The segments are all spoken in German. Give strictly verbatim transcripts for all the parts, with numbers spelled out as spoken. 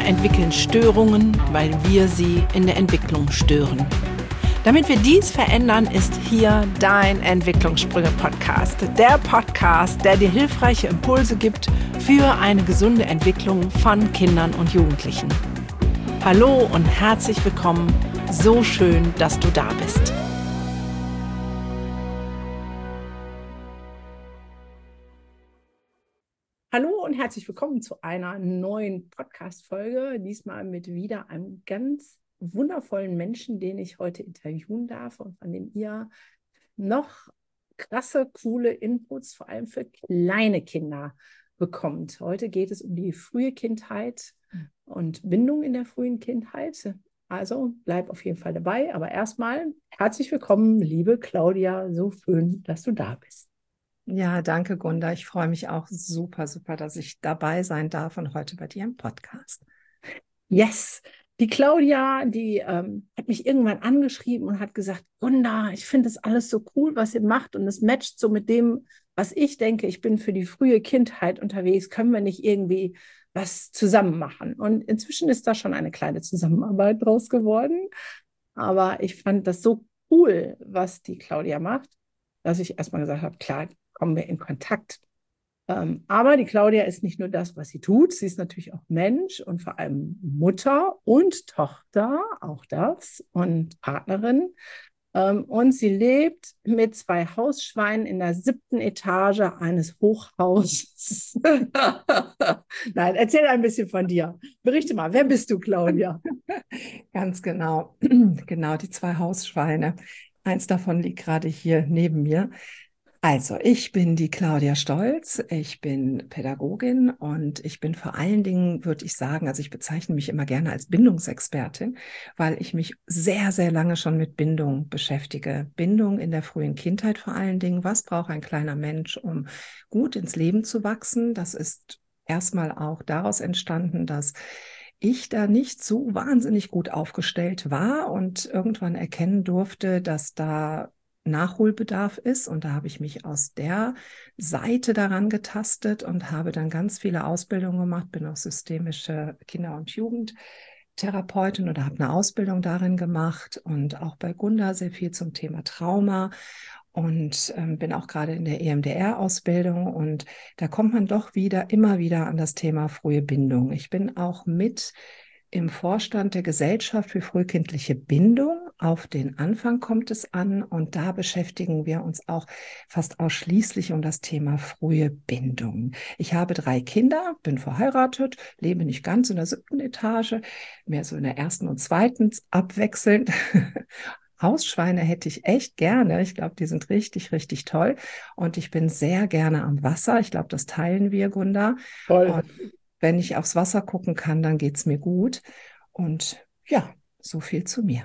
Kinder entwickeln Störungen, weil wir sie in der Entwicklung stören. Damit wir dies verändern, ist hier dein Entwicklungssprünge-Podcast. Der Podcast, der dir hilfreiche Impulse gibt für eine gesunde Entwicklung von Kindern und Jugendlichen. Hallo und herzlich willkommen. So schön, dass du da bist. Hallo und herzlich willkommen zu einer neuen Podcast-Folge. Diesmal mit wieder einem ganz wundervollen Menschen, den ich heute interviewen darf und von dem ihr noch krasse, coole Inputs, vor allem für kleine Kinder, bekommt. Heute geht es um die frühe Kindheit und Bindung in der frühen Kindheit. Also bleib auf jeden Fall dabei. Aber erstmal herzlich willkommen, liebe Claudia. So schön, dass du da bist. Ja, danke, Gunda. Ich freue mich auch super, super, dass ich dabei sein darf und heute bei dir im Podcast. Yes, die Claudia, die ähm, hat mich irgendwann angeschrieben und hat gesagt, Gunda, ich finde das alles so cool, was ihr macht und es matcht so mit dem, was ich denke, ich bin für die frühe Kindheit unterwegs, können wir nicht irgendwie was zusammen machen? Und inzwischen ist da schon eine kleine Zusammenarbeit draus geworden, aber ich fand das so cool, was die Claudia macht, dass ich erstmal gesagt habe, klar, kommen wir in Kontakt. Ähm, aber die Claudia ist nicht nur das, was sie tut, sie ist natürlich auch Mensch und vor allem Mutter und Tochter, auch das, und Partnerin. Ähm, und sie lebt mit zwei Hausschweinen in der siebten Etage eines Hochhauses. Nein, erzähl ein bisschen von dir. Berichte mal, wer bist du, Claudia? Ganz genau, genau, die zwei Hausschweine. Eins davon liegt gerade hier neben mir. Also, ich bin die Claudia Stolz, ich bin Pädagogin und ich bin vor allen Dingen, würde ich sagen, also ich bezeichne mich immer gerne als Bindungsexpertin, weil ich mich sehr, sehr lange schon mit Bindung beschäftige. Bindung in der frühen Kindheit vor allen Dingen. Was braucht ein kleiner Mensch, um gut ins Leben zu wachsen? Das ist erstmal auch daraus entstanden, dass ich da nicht so wahnsinnig gut aufgestellt war und irgendwann erkennen durfte, dass da Nachholbedarf ist. Und da habe ich mich aus der Seite daran getastet und habe dann ganz viele Ausbildungen gemacht, bin auch systemische Kinder- und Jugendtherapeutin oder habe eine Ausbildung darin gemacht und auch bei Gunda sehr viel zum Thema Trauma und ähm, bin auch gerade in der E M D R-Ausbildung und da kommt man doch wieder, immer wieder an das Thema frühe Bindung. Ich bin auch mit im Vorstand der Gesellschaft für frühkindliche Bindung. Auf den Anfang kommt es an und da beschäftigen wir uns auch fast ausschließlich um das Thema frühe Bindung. Ich habe drei Kinder, bin verheiratet, lebe nicht ganz in der siebten Etage, mehr so in der ersten und zweiten abwechselnd. Hausschweine hätte ich echt gerne. Ich glaube, die sind richtig, richtig toll. Und ich bin sehr gerne am Wasser. Ich glaube, das teilen wir, Gunda. Toll. Und wenn ich aufs Wasser gucken kann, dann geht es mir gut. Und ja, so viel zu mir.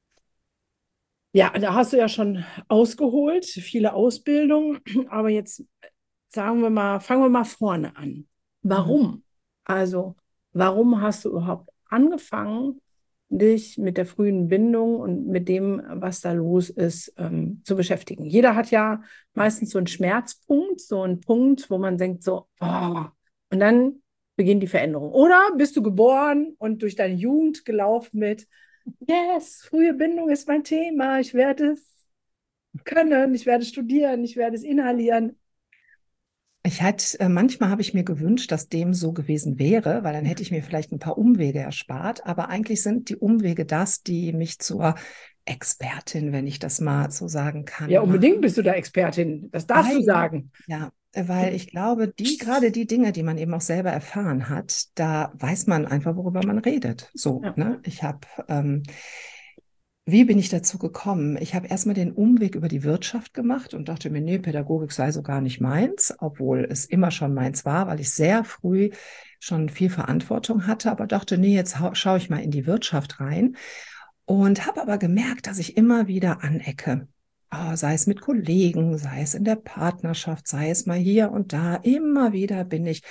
Ja, da hast du ja schon ausgeholt, viele Ausbildungen, aber jetzt sagen wir mal, fangen wir mal vorne an. Warum? Also, warum hast du überhaupt angefangen, dich mit der frühen Bindung und mit dem, was da los ist, ähm, zu beschäftigen? Jeder hat ja meistens so einen Schmerzpunkt, so einen Punkt, wo man denkt so, oh, und dann beginnt die Veränderung. Oder bist du geboren und durch deine Jugend gelaufen mit, yes, frühe Bindung ist mein Thema, ich werde es können, ich werde studieren, ich werde es inhalieren. Ich hatte, äh, manchmal habe ich mir gewünscht, dass dem so gewesen wäre, weil dann hätte ich mir vielleicht ein paar Umwege erspart. Aber eigentlich sind die Umwege das, die mich zur Expertin, wenn ich das mal so sagen kann, Ja, unbedingt machen. bist du da Expertin, das darfst du Weil, sagen. ja, weil ich glaube, die, gerade die Dinge, die man eben auch selber erfahren hat, da weiß man einfach, worüber man redet. So, Ja. ne? Ich habe, ähm, wie bin ich dazu gekommen? Ich habe erstmal den Umweg über die Wirtschaft gemacht und dachte mir, nee, Pädagogik sei so gar nicht meins, obwohl es immer schon meins war, weil ich sehr früh schon viel Verantwortung hatte, aber dachte, nee, jetzt schaue ich mal in die Wirtschaft rein und habe aber gemerkt, dass ich immer wieder anecke. Oh, sei es mit Kollegen, sei es in der Partnerschaft, sei es mal hier und da, immer wieder bin ich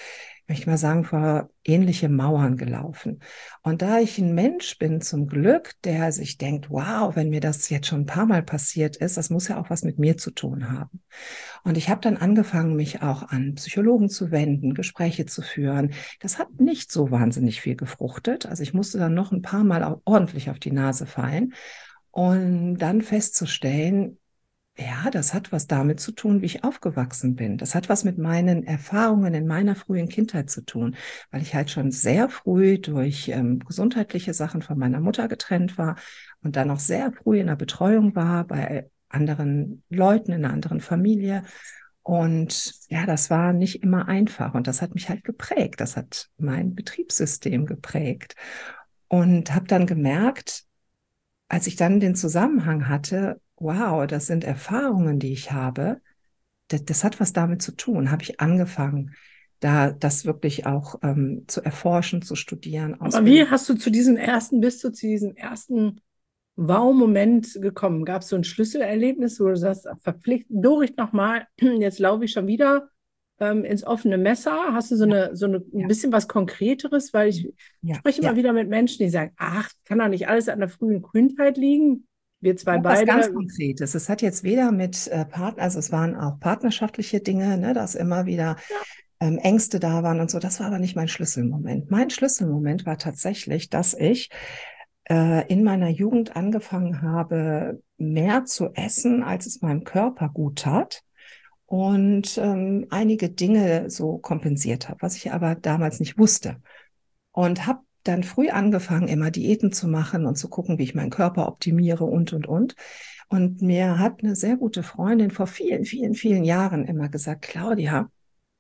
möchte ich mal sagen, vor ähnliche Mauern gelaufen. Und da ich ein Mensch bin, zum Glück, der sich denkt, wow, wenn mir das jetzt schon ein paar Mal passiert ist, das muss ja auch was mit mir zu tun haben. Und ich habe dann angefangen, mich auch an Psychologen zu wenden, Gespräche zu führen. Das hat nicht so wahnsinnig viel gefruchtet. Also ich musste dann noch ein paar Mal auch ordentlich auf die Nase fallen und dann festzustellen, ja, das hat was damit zu tun, wie ich aufgewachsen bin. Das hat was mit meinen Erfahrungen in meiner frühen Kindheit zu tun, weil ich halt schon sehr früh durch ähm, gesundheitliche Sachen von meiner Mutter getrennt war und dann auch sehr früh in der Betreuung war bei anderen Leuten in einer anderen Familie. Und ja, das war nicht immer einfach und das hat mich halt geprägt. Das hat mein Betriebssystem geprägt und habe dann gemerkt, als ich dann den Zusammenhang hatte, wow, das sind Erfahrungen, die ich habe, das, das hat was damit zu tun, habe ich angefangen, da das wirklich auch ähm, zu erforschen, zu studieren, Aber wie Ausbildung. hast du zu diesem ersten, bist du zu diesem ersten Wow-Moment gekommen? Gab es so ein Schlüsselerlebnis, wo du sagst, verpflichtet, Dorit nochmal, jetzt laufe ich schon wieder ähm, ins offene Messer? Hast du so Ja, eine, so eine, ein ja, bisschen was Konkreteres? Weil ich ja, spreche immer ja. wieder mit Menschen, die sagen, ach, kann doch nicht alles an der frühen Kindheit liegen. Wir Ich zwei habe was ganz beide. Konkretes. Es hat jetzt weder mit äh, Partner, also es waren auch partnerschaftliche Dinge, ne, dass immer wieder Ja, ähm, Ängste da waren und so. Das war aber nicht mein Schlüsselmoment. Mein Schlüsselmoment war tatsächlich, dass ich äh, in meiner Jugend angefangen habe, mehr zu essen, als es meinem Körper gut tat und ähm, einige Dinge so kompensiert habe, was ich aber damals nicht wusste. Und habe dann früh angefangen, immer Diäten zu machen und zu gucken, wie ich meinen Körper optimiere und, und, und. Und mir hat eine sehr gute Freundin vor vielen, vielen, vielen Jahren immer gesagt, Claudia,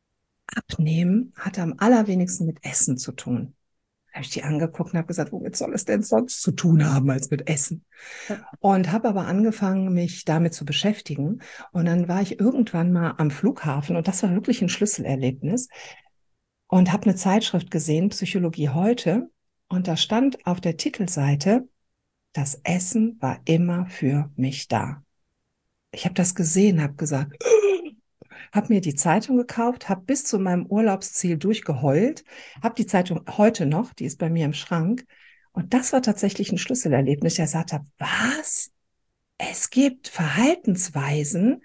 Abnehmen hat am allerwenigsten mit Essen zu tun. Da habe ich die angeguckt und habe gesagt, womit soll es denn sonst zu tun haben als mit Essen? Und habe aber angefangen, mich damit zu beschäftigen. Und dann war ich irgendwann mal am Flughafen und das war wirklich ein Schlüsselerlebnis und habe eine Zeitschrift gesehen, Psychologie heute. Und da stand auf der Titelseite, das Essen war immer für mich da. Ich habe das gesehen, habe gesagt, habe mir die Zeitung gekauft, habe bis zu meinem Urlaubsziel durchgeheult, habe die Zeitung heute noch, die ist bei mir im Schrank. Und das war tatsächlich ein Schlüsselerlebnis. Ich gesagt habe, was? Es gibt Verhaltensweisen,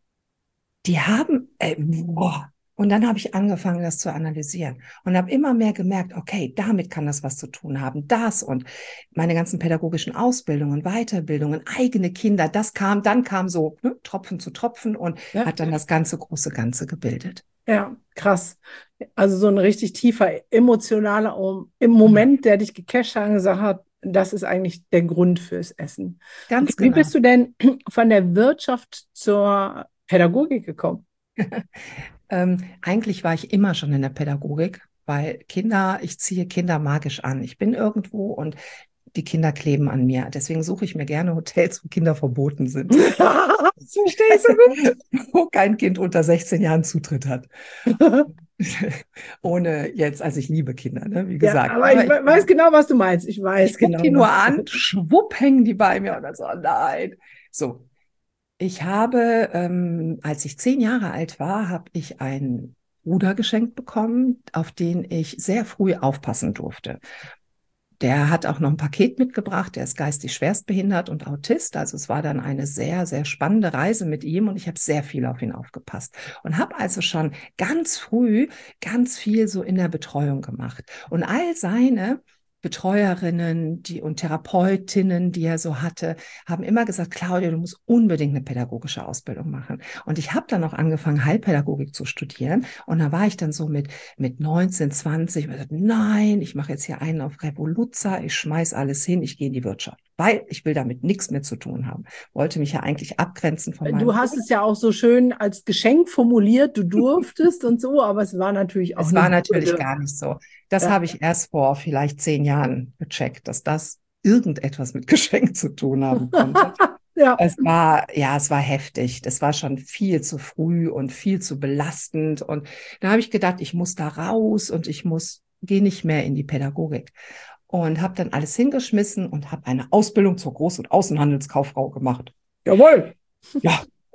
die haben, äh, boah. Und dann habe ich angefangen, das zu analysieren und habe immer mehr gemerkt, okay, damit kann das was zu tun haben, das und meine ganzen pädagogischen Ausbildungen, Weiterbildungen, eigene Kinder, das kam, dann kam so ne, Tropfen zu Tropfen und ja, hat dann das ganze große Ganze gebildet. ja, krass. Also so ein richtig tiefer emotionaler um, im Ja, Moment, der dich gecasht hat und gesagt hat, das ist eigentlich der Grund fürs Essen. Okay, ganz wie genau. bist du denn von der Wirtschaft zur Pädagogik gekommen? Ähm, eigentlich war ich immer schon in der Pädagogik, weil Kinder, ich ziehe Kinder magisch an. Ich bin irgendwo und die Kinder kleben an mir. Deswegen suche ich mir gerne Hotels, wo Kinder verboten sind. Das verstehe ich so gut. Wo kein Kind unter sechzehn Jahren Zutritt hat. Ohne jetzt, also ich liebe Kinder, ne, wie Ja, gesagt. aber ich Aber ich, we- weiß genau, was du meinst. Ich weiß ich gucke die genau, nur was du an, meinst. schwupp hängen die bei mir und dann so, oh nein. So, ich habe, ähm, als ich zehn Jahre alt war, habe ich einen Bruder geschenkt bekommen, auf den ich sehr früh aufpassen durfte. Der hat auch noch ein Paket mitgebracht. Der ist geistig schwerstbehindert und Autist. Also es war dann eine sehr, sehr spannende Reise mit ihm und ich habe sehr viel auf ihn aufgepasst und habe also schon ganz früh ganz viel so in der Betreuung gemacht. Und all seine Betreuerinnen, die und Therapeutinnen, die er so hatte, haben immer gesagt, Claudia, du musst unbedingt eine pädagogische Ausbildung machen. Und ich habe dann auch angefangen, Heilpädagogik zu studieren. Und da war ich dann so mit, mit neunzehn, zwanzig und gesagt, nein, ich mache jetzt hier einen auf Revoluzzer, ich schmeiß alles hin, ich gehe in die Wirtschaft, weil ich will damit nichts mehr zu tun haben. Wollte mich ja eigentlich abgrenzen von meinem Du hast Bruder. es ja auch so schön als Geschenk formuliert, du durftest und so, aber es war natürlich auch Es eine war natürlich Bürde. gar nicht so. Das Ja, habe ich erst vor vielleicht zehn Jahren gecheckt, dass das irgendetwas mit Geschenk zu tun haben konnte. ja. Es war, ja, es war heftig. Das war schon viel zu früh und viel zu belastend. Und da habe ich gedacht, ich muss da raus und ich muss, gehe nicht mehr in die Pädagogik. Und habe dann alles hingeschmissen und habe eine Ausbildung zur Groß- und Außenhandelskauffrau gemacht. Jawohl. Ja,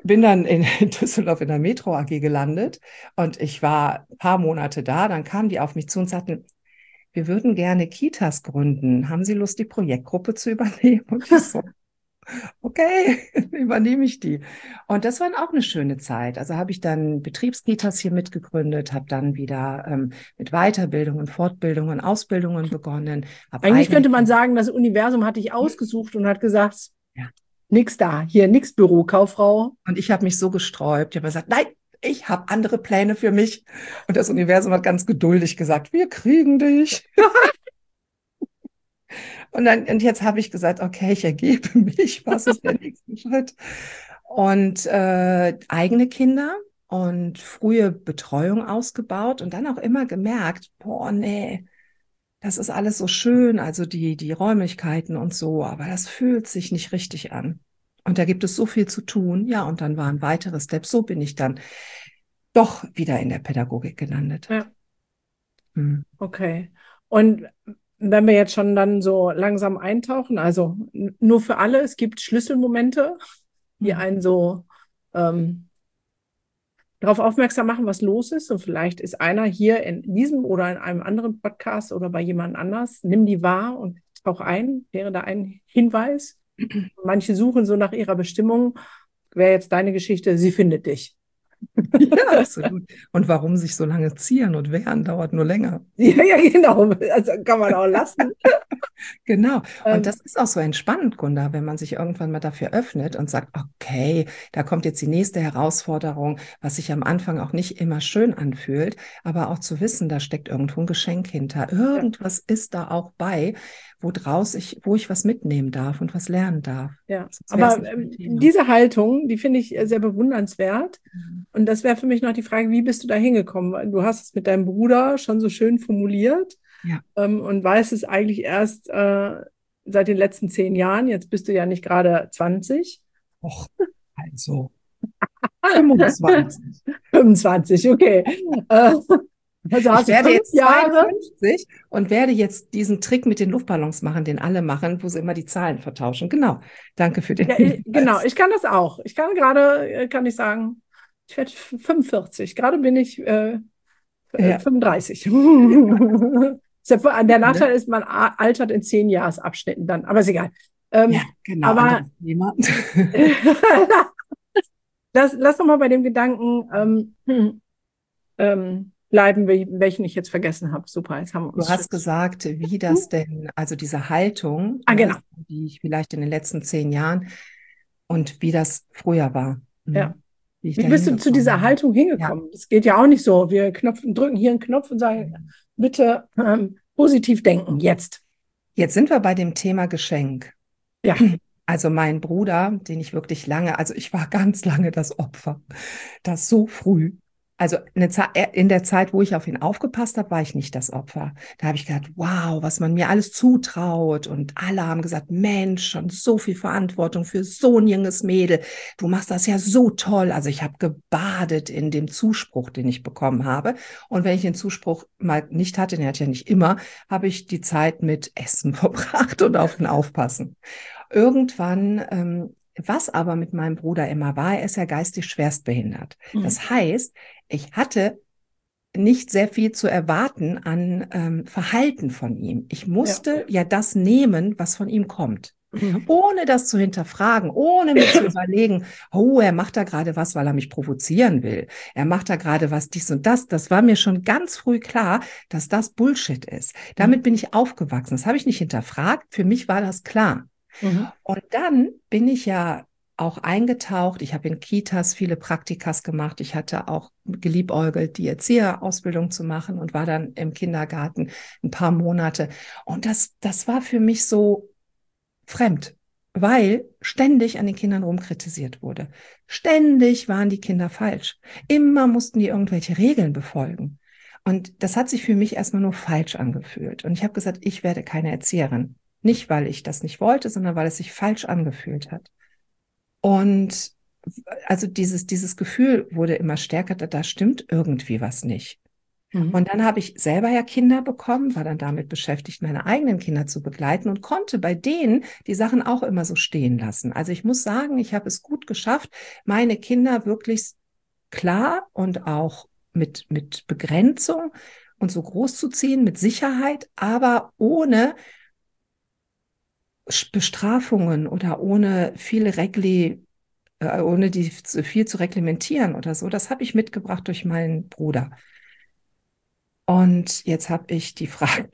bin dann in Düsseldorf in der Metro A G gelandet und ich war ein paar Monate da. Dann kamen die auf mich zu und sagten, wir würden gerne Kitas gründen. Haben Sie Lust, die Projektgruppe zu übernehmen? Und ich so, okay, übernehme ich die. Und das war auch eine schöne Zeit. Also habe ich dann Betriebskitas hier mitgegründet, habe dann wieder ähm, mit Weiterbildungen, Fortbildungen, Ausbildungen begonnen. Hab Eigentlich eigene könnte man Kinder. sagen, das Universum hat dich ausgesucht und hat gesagt, Ja. nix da, hier, nix Bürokauffrau. Und ich habe mich so gesträubt. Ich habe gesagt, nein, ich habe andere Pläne für mich. Und das Universum hat ganz geduldig gesagt, wir kriegen dich. Und dann, und jetzt habe ich gesagt, okay, ich ergebe mich. Was ist der nächste Schritt? Und äh, eigene Kinder und frühe Betreuung ausgebaut und dann auch immer gemerkt, boah, nee, das ist alles so schön, also die, die Räumlichkeiten und so, aber das fühlt sich nicht richtig an. Und da gibt es so viel zu tun. Ja, und dann waren weitere Steps. So bin ich dann doch wieder in der Pädagogik gelandet. Ja, Hm. okay. Und wenn wir jetzt schon dann so langsam eintauchen, also n- nur für alle, es gibt Schlüsselmomente, die Hm. einen so ähm, darauf aufmerksam machen, was los ist. Und vielleicht ist einer hier in diesem oder in einem anderen Podcast oder bei jemand anders. Nimm die wahr und tauch ein, wäre da ein Hinweis. Manche suchen so nach ihrer Bestimmung. Wäre jetzt deine Geschichte, sie findet dich. Ja, absolut. Und warum sich so lange zieren und wehren, dauert nur länger. Ja, ja, genau. Also kann man auch lassen. Genau. Und Ähm, das ist auch so entspannend, Gunda, wenn man sich irgendwann mal dafür öffnet und sagt, okay, da kommt jetzt die nächste Herausforderung, was sich am Anfang auch nicht immer schön anfühlt, aber auch zu wissen, da steckt irgendwo ein Geschenk hinter. ja, Irgendwas ist da auch bei, wo draus ich, wo ich was mitnehmen darf und was lernen darf. ja. Sonst wäre es Aber nicht mein ähm, Thema. diese Haltung, die finde ich äh, sehr bewundernswert. Mhm. Und das wäre für mich noch die Frage, wie bist du da hingekommen? Du hast es mit deinem Bruder schon so schön formuliert. Ja. ähm, und weiß es eigentlich erst äh, seit den letzten zehn Jahren. Jetzt bist du ja nicht gerade zwanzig. Och, also fünfundzwanzig. fünfundzwanzig, okay. Äh, also Ich hast du werde fünf jetzt Jahre. zweiundfünfzig und werde jetzt diesen Trick mit den Luftballons machen, den alle machen, wo sie immer die Zahlen vertauschen. Genau. Danke für den Ja, ich, genau, Hinweis. ich kann das auch. Ich kann gerade, äh, kann ich sagen, ich werde fünfundvierzig. Gerade bin ich äh, äh, Ja. fünfunddreißig. Der Ne? Nachteil ist, man a- altert in zehn Jahresabschnitten dann, aber ist egal. Ähm, Ja, genau, aber anderes Thema. lass, lass doch mal bei dem Gedanken ähm, hm, ähm, bleiben, wel- welchen ich jetzt vergessen habe. Super, jetzt haben wir Du uns schon. hast gesagt, wie das denn, also diese Haltung, Ah, ne, genau. die ich vielleicht in den letzten zehn Jahren und wie das früher war, Ja. hm, wie ich Wie da bist du zu hingekommen dieser bin. Haltung Ja. hingekommen? Das geht ja auch nicht so. Wir knopfen, drücken hier einen Knopf und sagen, bitte ähm, positiv denken, jetzt. Jetzt sind wir bei dem Thema Geschenk. Ja, Also mein Bruder, den ich wirklich lange, also ich war ganz lange das Opfer, das so früh. Also eine Ze- in der Zeit, wo ich auf ihn aufgepasst habe, war ich nicht das Opfer. Da habe ich gedacht, wow, was man mir alles zutraut. Und alle haben gesagt, Mensch, schon so viel Verantwortung für so ein junges Mädel. Du machst das ja so toll. Also ich habe gebadet in dem Zuspruch, den ich bekommen habe. Und wenn ich den Zuspruch mal nicht hatte, den hatte ich ja nicht immer, habe ich die Zeit mit Essen verbracht und auf ihn aufpassen. Irgendwann, ähm, was aber mit meinem Bruder immer war, er ist ja geistig schwerstbehindert. mhm. Das heißt, ich hatte nicht sehr viel zu erwarten an ähm, Verhalten von ihm. Ich Ja. musste ja das nehmen, was von ihm kommt. Mhm. Ohne das zu hinterfragen, ohne mir zu überlegen, oh, er macht da gerade was, weil er mich provozieren will. Er macht da gerade was, dies und das. Das war mir schon ganz früh klar, dass das Bullshit ist. Damit Mhm. bin ich aufgewachsen. Das habe ich nicht hinterfragt. Für mich war das klar. Mhm. Und dann bin ich ja auch eingetaucht. Ich habe in Kitas viele Praktikas gemacht. Ich hatte auch geliebäugelt, die Erzieherausbildung zu machen und war dann im Kindergarten ein paar Monate. Und das, das war für mich so fremd, weil ständig an den Kindern rumkritisiert wurde. Ständig waren die Kinder falsch. Immer mussten die irgendwelche Regeln befolgen. Und das hat sich für mich erstmal nur falsch angefühlt. Und ich habe gesagt, ich werde keine Erzieherin. Nicht, weil ich das nicht wollte, sondern weil es sich falsch angefühlt hat. Und also dieses, dieses Gefühl wurde immer stärker, da, da stimmt irgendwie was nicht. Mhm. Und dann habe ich selber ja Kinder bekommen, war dann damit beschäftigt, meine eigenen Kinder zu begleiten und konnte bei denen die Sachen auch immer so stehen lassen. Also ich muss sagen, ich habe es gut geschafft, meine Kinder wirklich klar und auch mit, mit Begrenzung und so groß zu ziehen, mit Sicherheit, aber ohne Bestrafungen oder ohne viele Regli, äh, ohne die zu viel zu reglementieren oder so. Das habe ich mitgebracht durch meinen Bruder. Und jetzt habe ich die Frage,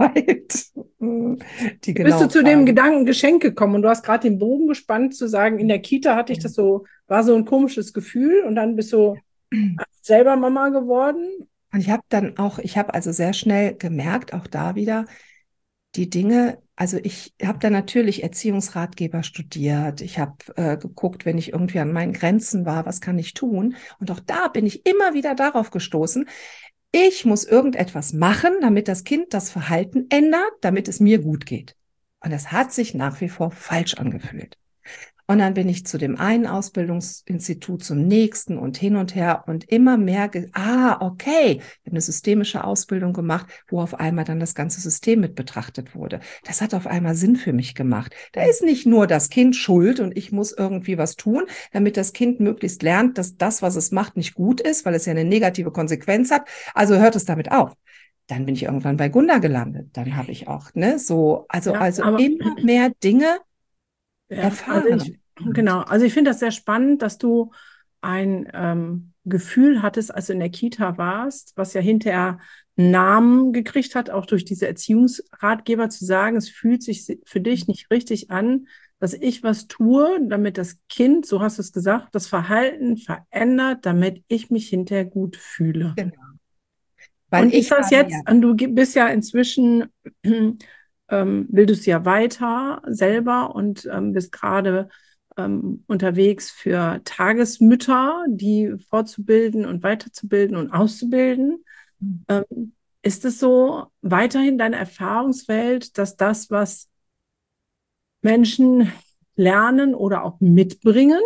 die Wie bist du genaue zu dem Frage. Gedanken Geschenk gekommen? Und du hast gerade den Bogen gespannt, zu sagen, in der Kita hatte ich das so, war so ein komisches Gefühl und dann bist du selber Mama geworden. Und ich habe dann auch, ich habe also sehr schnell gemerkt, auch da wieder, die Dinge, also ich habe da natürlich Erziehungsratgeber studiert. Ich habe äh, geguckt, wenn ich irgendwie an meinen Grenzen war, was kann ich tun? Und auch da bin ich immer wieder darauf gestoßen, ich muss irgendetwas machen, damit das Kind das Verhalten ändert, damit es mir gut geht. Und das hat sich nach wie vor falsch angefühlt. Und dann bin ich zu dem einen Ausbildungsinstitut, zum nächsten und hin und her und immer mehr, ah, okay, ich habe eine systemische Ausbildung gemacht, wo auf einmal dann das ganze System mit betrachtet wurde. Das hat auf einmal Sinn für mich gemacht. Da ist nicht nur das Kind schuld und ich muss irgendwie was tun, damit das Kind möglichst lernt, dass das, was es macht, nicht gut ist, weil es ja eine negative Konsequenz hat. Also hört es damit auf. Dann bin ich irgendwann bei Gunda gelandet. Dann habe ich auch, ne, so, also, Ja, also aber immer mehr Dinge ja, also ich, erfahren. genau, also ich finde das sehr spannend, dass du ein ähm, Gefühl hattest, als du in der Kita warst, was ja hinterher einen Namen gekriegt hat, auch durch diese Erziehungsratgeber zu sagen, es fühlt sich für dich nicht richtig an, dass ich was tue, damit das Kind, so hast du es gesagt, das Verhalten verändert, damit ich mich hinterher gut fühle. Genau. Weil Und ist ich das habe ja, jetzt, und du gi- bist ja inzwischen, ähm, bildest ja weiter selber und ähm, bist gerade ähm, unterwegs für Tagesmütter, die fortzubilden und weiterzubilden und auszubilden. Ähm, ist es so weiterhin deine Erfahrungswelt, dass das, was Menschen lernen oder auch mitbringen,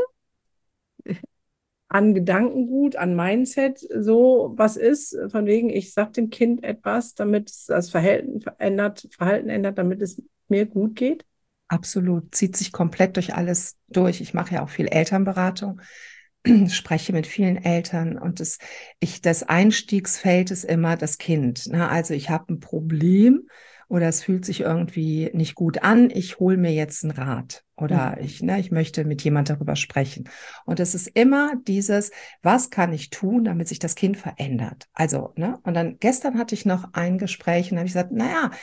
an Gedankengut, an Mindset so was ist, von wegen, ich sage dem Kind etwas, damit es das Verhalten verändert, Verhalten ändert, damit es mir gut geht? absolut, zieht sich komplett durch alles durch. Ich mache ja auch viel Elternberatung, spreche mit vielen Eltern und das, ich, das Einstiegsfeld ist immer das Kind. Ne? Also ich habe ein Problem oder es fühlt sich irgendwie nicht gut an, ich hole mir jetzt einen Rat oder Mhm. ich, ne, ich möchte mit jemand darüber sprechen. Und es ist immer dieses, was kann ich tun, damit sich das Kind verändert? Also, ne, und dann gestern hatte ich noch ein Gespräch und habe ich gesagt, naja,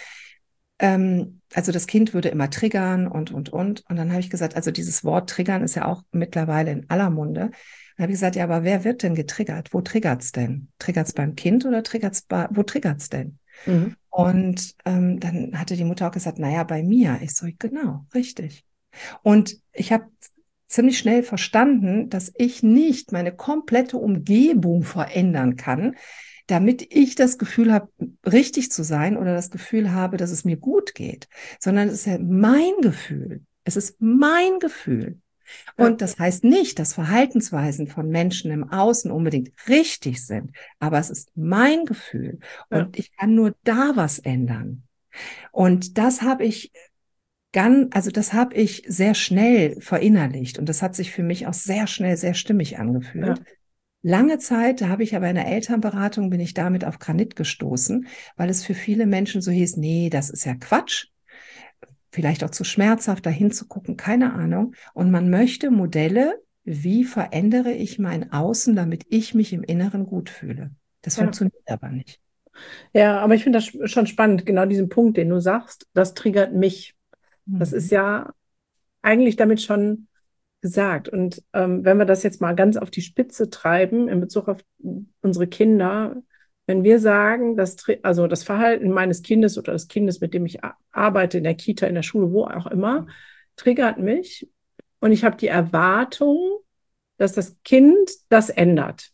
ähm, also das Kind würde immer triggern und, und, und. Und dann habe ich gesagt, also dieses Wort triggern ist ja auch mittlerweile in aller Munde. Dann habe ich gesagt, ja, aber wer wird denn getriggert? Wo triggert es denn? Triggert es beim Kind oder triggert es bei, wo triggert es denn? Mhm. Und ähm, dann hatte die Mutter auch gesagt, naja, bei mir. Ich so, genau, richtig. Und ich habe ziemlich schnell verstanden, dass ich nicht meine komplette Umgebung verändern kann, damit ich das Gefühl habe, richtig zu sein oder das Gefühl habe, dass es mir gut geht, sondern es ist ja mein Gefühl. Es ist mein Gefühl. Ja, Und das heißt nicht, dass Verhaltensweisen von Menschen im Außen unbedingt richtig sind, aber es ist mein Gefühl ja, und ich kann nur da was ändern. Und das habe ich ganz, also das habe ich sehr schnell verinnerlicht und das hat sich für mich auch sehr schnell sehr stimmig ja, angefühlt. Lange Zeit, da habe ich aber in der Elternberatung, bin ich damit auf Granit gestoßen, weil es für viele Menschen so hieß, nee, das ist ja Quatsch, vielleicht auch zu schmerzhaft, da hinzugucken, keine Ahnung. Und man möchte Modelle, wie verändere ich mein Außen, damit ich mich im Inneren gut fühle. Das ja. funktioniert aber nicht. Ja, aber ich finde das schon spannend, genau diesen Punkt, den du sagst, das triggert mich. Das ist Mhm. ja eigentlich damit schon gesagt. Und ähm, wenn wir das jetzt mal ganz auf die Spitze treiben in Bezug auf unsere Kinder, wenn wir sagen, dass, also das Verhalten meines Kindes oder des Kindes, mit dem ich arbeite, in der Kita, in der Schule, wo auch immer, triggert mich und ich habe die Erwartung, dass das Kind das ändert,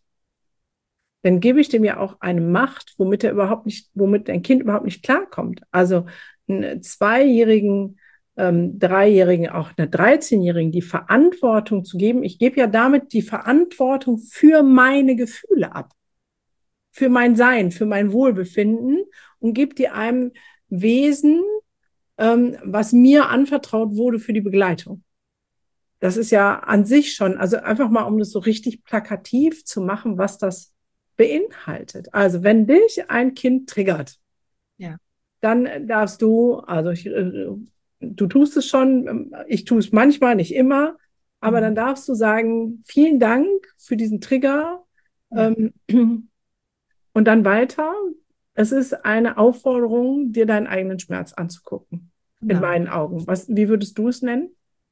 dann gebe ich dem ja auch eine Macht, womit er überhaupt nicht, womit ein Kind überhaupt nicht klarkommt. Also einen Zweijährigen, ähm, Dreijährigen, auch einer dreizehnjährigen die Verantwortung zu geben. Ich gebe ja damit die Verantwortung für meine Gefühle ab. für mein Sein, für mein Wohlbefinden und gebe die einem Wesen, ähm, was mir anvertraut wurde für die Begleitung. Das ist ja an sich schon, also einfach mal, um das so richtig plakativ zu machen, was das beinhaltet. Also wenn dich ein Kind triggert, Ja. dann darfst du, also ich, äh, du tust es schon, ich tue es manchmal, nicht immer, aber dann darfst du sagen, vielen Dank für diesen Trigger, Ja. ähm, und dann weiter. Es ist eine Aufforderung, dir deinen eigenen Schmerz anzugucken, in Genau. meinen Augen. Was, wie würdest du es nennen?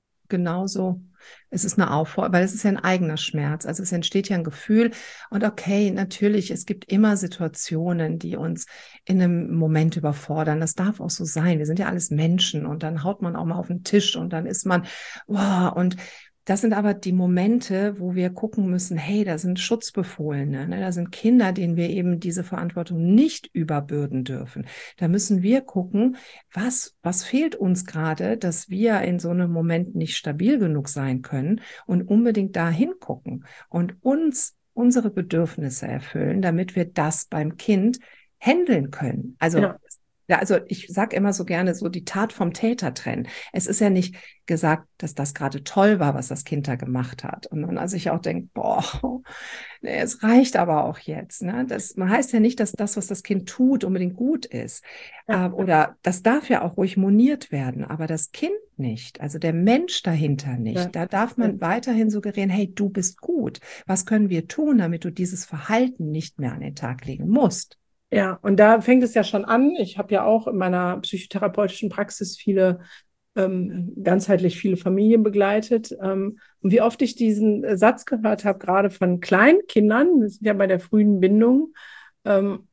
Genauso. Es ist eine Aufforderung, weil es ist ja ein eigener Schmerz. Also es entsteht ja ein Gefühl. Und okay, natürlich, es gibt immer Situationen, die uns in einem Moment überfordern. Das darf auch so sein. Wir sind ja alles Menschen und dann haut man auch mal auf den Tisch und dann ist man, wow, und das sind aber die Momente, wo wir gucken müssen, hey, da sind Schutzbefohlene, ne? Da sind Kinder, denen wir eben diese Verantwortung nicht überbürden dürfen. Da müssen wir gucken, was, was fehlt uns gerade, dass wir in so einem Moment nicht stabil genug sein können und unbedingt da hingucken und uns unsere Bedürfnisse erfüllen, damit wir das beim Kind handeln können. Also Ja. ja, also ich sage immer so gerne so die Tat vom Täter trennen. Es ist ja nicht gesagt, dass das gerade toll war, was das Kind da gemacht hat. Und dann also ich auch denke, boah, nee, es reicht aber auch jetzt. Ne? Das man heißt ja nicht, dass das, was das Kind tut, unbedingt gut ist. Ja. Äh, oder das darf ja auch ruhig moniert werden, aber das Kind nicht, also der Mensch dahinter nicht. Ja. Da darf man ja. weiterhin suggerieren, hey, du bist gut. Was können wir tun, damit du dieses Verhalten nicht mehr an den Tag legen musst? Ja, und da fängt es ja schon an. Ich habe ja auch in meiner psychotherapeutischen Praxis viele, ähm, ganzheitlich viele Familien begleitet. Ähm, und wie oft ich diesen äh, Satz gehört habe, gerade von Kleinkindern, wir sind ja bei der frühen Bindung, ähm,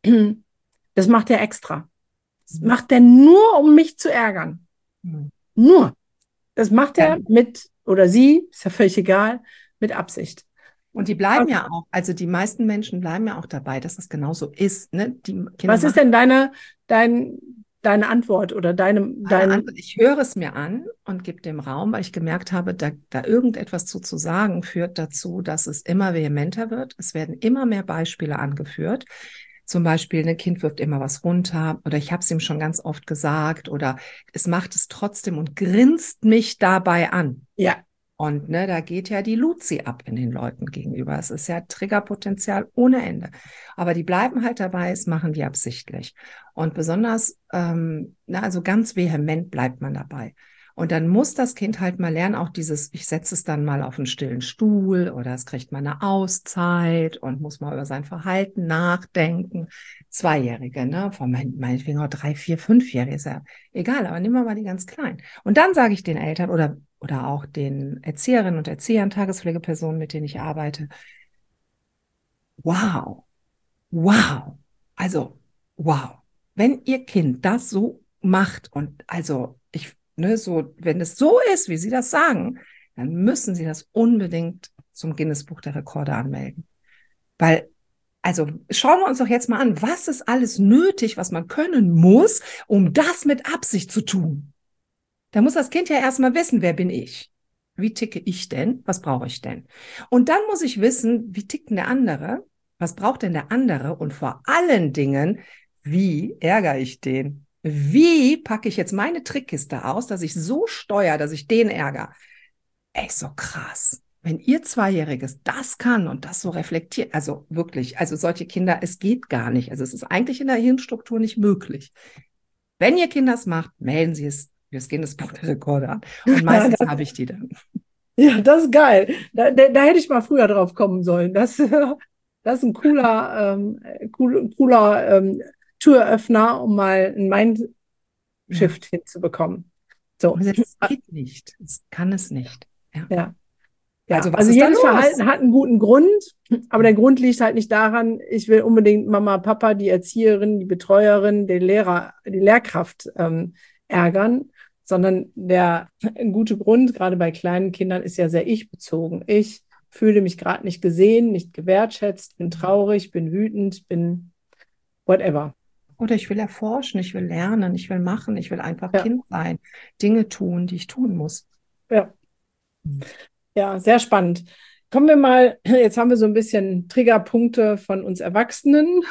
das macht er extra. Das macht er nur, um mich zu ärgern. Mhm. Nur. Das macht er Ja. mit, oder sie, ist ja völlig egal, mit Absicht. Und die bleiben ja auch, also die meisten Menschen bleiben ja auch dabei, dass das genauso ist. Ne? Die Kinder Was ist denn deine, dein, deine Antwort oder deine, dein... Antwort, ich höre es mir an und gebe dem Raum, weil ich gemerkt habe, da, da irgendetwas zu, zu sagen, führt dazu, dass es immer vehementer wird. Es werden immer mehr Beispiele angeführt. Zum Beispiel, ein Kind wirft immer was runter oder ich habe es ihm schon ganz oft gesagt oder es macht es trotzdem und grinst mich dabei an. Ja. Und ne, da geht ja die Luzi ab in den Leuten gegenüber. Es ist ja Triggerpotenzial ohne Ende. Aber die bleiben halt dabei, es machen die absichtlich. Und besonders, ähm, na, also ganz vehement bleibt man dabei. Und dann muss das Kind halt mal lernen, auch dieses, ich setze es dann mal auf einen stillen Stuhl oder es kriegt mal eine Auszeit und muss mal über sein Verhalten nachdenken. Zweijährige, ne, von mein, meinetwegen auch drei, vier, fünfjährige, ist ja egal, aber nehmen wir mal die ganz kleinen. Und dann sage ich den Eltern oder oder auch den Erzieherinnen und Erziehern, Tagespflegepersonen, mit denen ich arbeite. Wow, wow, also wow. Wenn ihr Kind das so macht und also ich, ne, so, wenn es so ist, wie Sie das sagen, dann müssen Sie das unbedingt zum Guinness-Buch der Rekorde anmelden. Weil, also schauen wir uns doch jetzt mal an, was ist alles nötig, was man können muss, um das mit Absicht zu tun. Da muss das Kind ja erstmal wissen, wer bin ich? Wie ticke ich denn? Was brauche ich denn? Und dann muss ich wissen, wie tickt denn der andere? Was braucht denn der andere? Und vor allen Dingen, wie ärgere ich den? Wie packe ich jetzt meine Trickkiste aus, dass ich so steuere, dass ich den ärgere? Ey, so krass. Wenn ihr Zweijähriges das kann und das so reflektiert, also wirklich, also solche Kinder, es geht gar nicht. Also es ist eigentlich in der Hirnstruktur nicht möglich. Wenn ihr Kinder es macht, melden Sie es wir gehen das Buch der Rekorde an. Und meistens habe ich die dann. Ja, das ist geil. Da, da, da hätte ich mal früher drauf kommen sollen. Das, das ist ein cooler, ähm, cool, cooler ähm, Türöffner, um mal ein Mindshift ja. hinzubekommen. So. Es geht nicht. Es kann es nicht. Ja. Ja. Ja. Also, was also ist jedes da los? Verhalten hat einen guten Grund, aber der Grund liegt halt nicht daran, ich will unbedingt Mama, Papa, die Erzieherin, die Betreuerin, den Lehrer, die Lehrkraft ähm, ärgern, sondern der gute Grund, gerade bei kleinen Kindern, ist ja sehr ich-bezogen. Ich fühle mich gerade nicht gesehen, nicht gewertschätzt, bin traurig, bin wütend, bin whatever. Oder ich will erforschen, ich will lernen, ich will machen, ich will einfach ja. Kind sein, Dinge tun, die ich tun muss. Ja, ja, sehr spannend. kommen wir mal, jetzt haben wir so ein bisschen Triggerpunkte von uns Erwachsenen.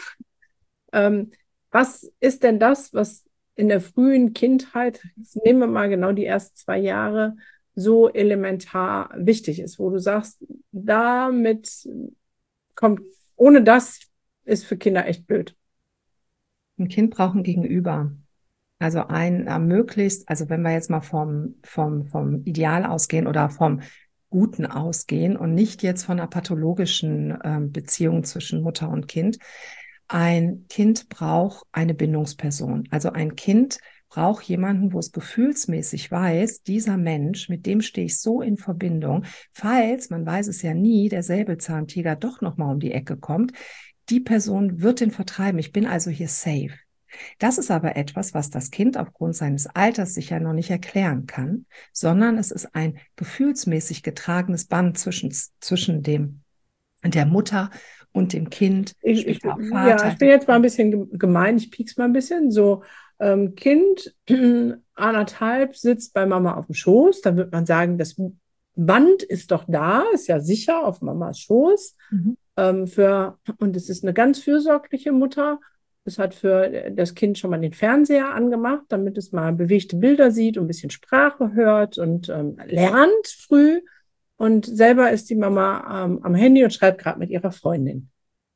Ähm, was ist denn das, was in der frühen Kindheit, jetzt nehmen wir mal genau die ersten zwei Jahre, so elementar wichtig ist, wo du sagst, damit kommt, ohne das ist für Kinder echt blöd. Ein Kind braucht ein Gegenüber. Also ein äh, möglichst, also wenn wir jetzt mal vom, vom, vom Ideal ausgehen oder vom Guten ausgehen und nicht jetzt von einer pathologischen ähm, Beziehung zwischen Mutter und Kind. Ein Kind braucht eine Bindungsperson. Also ein Kind braucht jemanden, wo es gefühlsmäßig weiß, dieser Mensch, mit dem stehe ich so in Verbindung, falls, man weiß es ja nie, der Säbelzahntiger doch nochmal um die Ecke kommt, die Person wird den vertreiben. Ich bin also hier safe. Das ist aber etwas, was das Kind aufgrund seines Alters sicher noch nicht erklären kann, sondern es ist ein gefühlsmäßig getragenes Band zwischen, zwischen dem, der Mutter und dem Kind, Ich, ich, später auch ja, Vater. ich bin jetzt mal ein bisschen gemein, ich piek's mal ein bisschen. So, ähm, Kind, anderthalb, sitzt bei Mama auf dem Schoß. Dann wird man sagen, das Band ist doch da, ist ja sicher auf Mamas Schoß. Mhm. Ähm, für, und es ist eine ganz fürsorgliche Mutter. Es hat für das Kind schon mal den Fernseher angemacht, damit es mal bewegte Bilder sieht und ein bisschen Sprache hört und ähm, lernt früh. Und selber ist die Mama ähm, am Handy und schreibt gerade mit ihrer Freundin.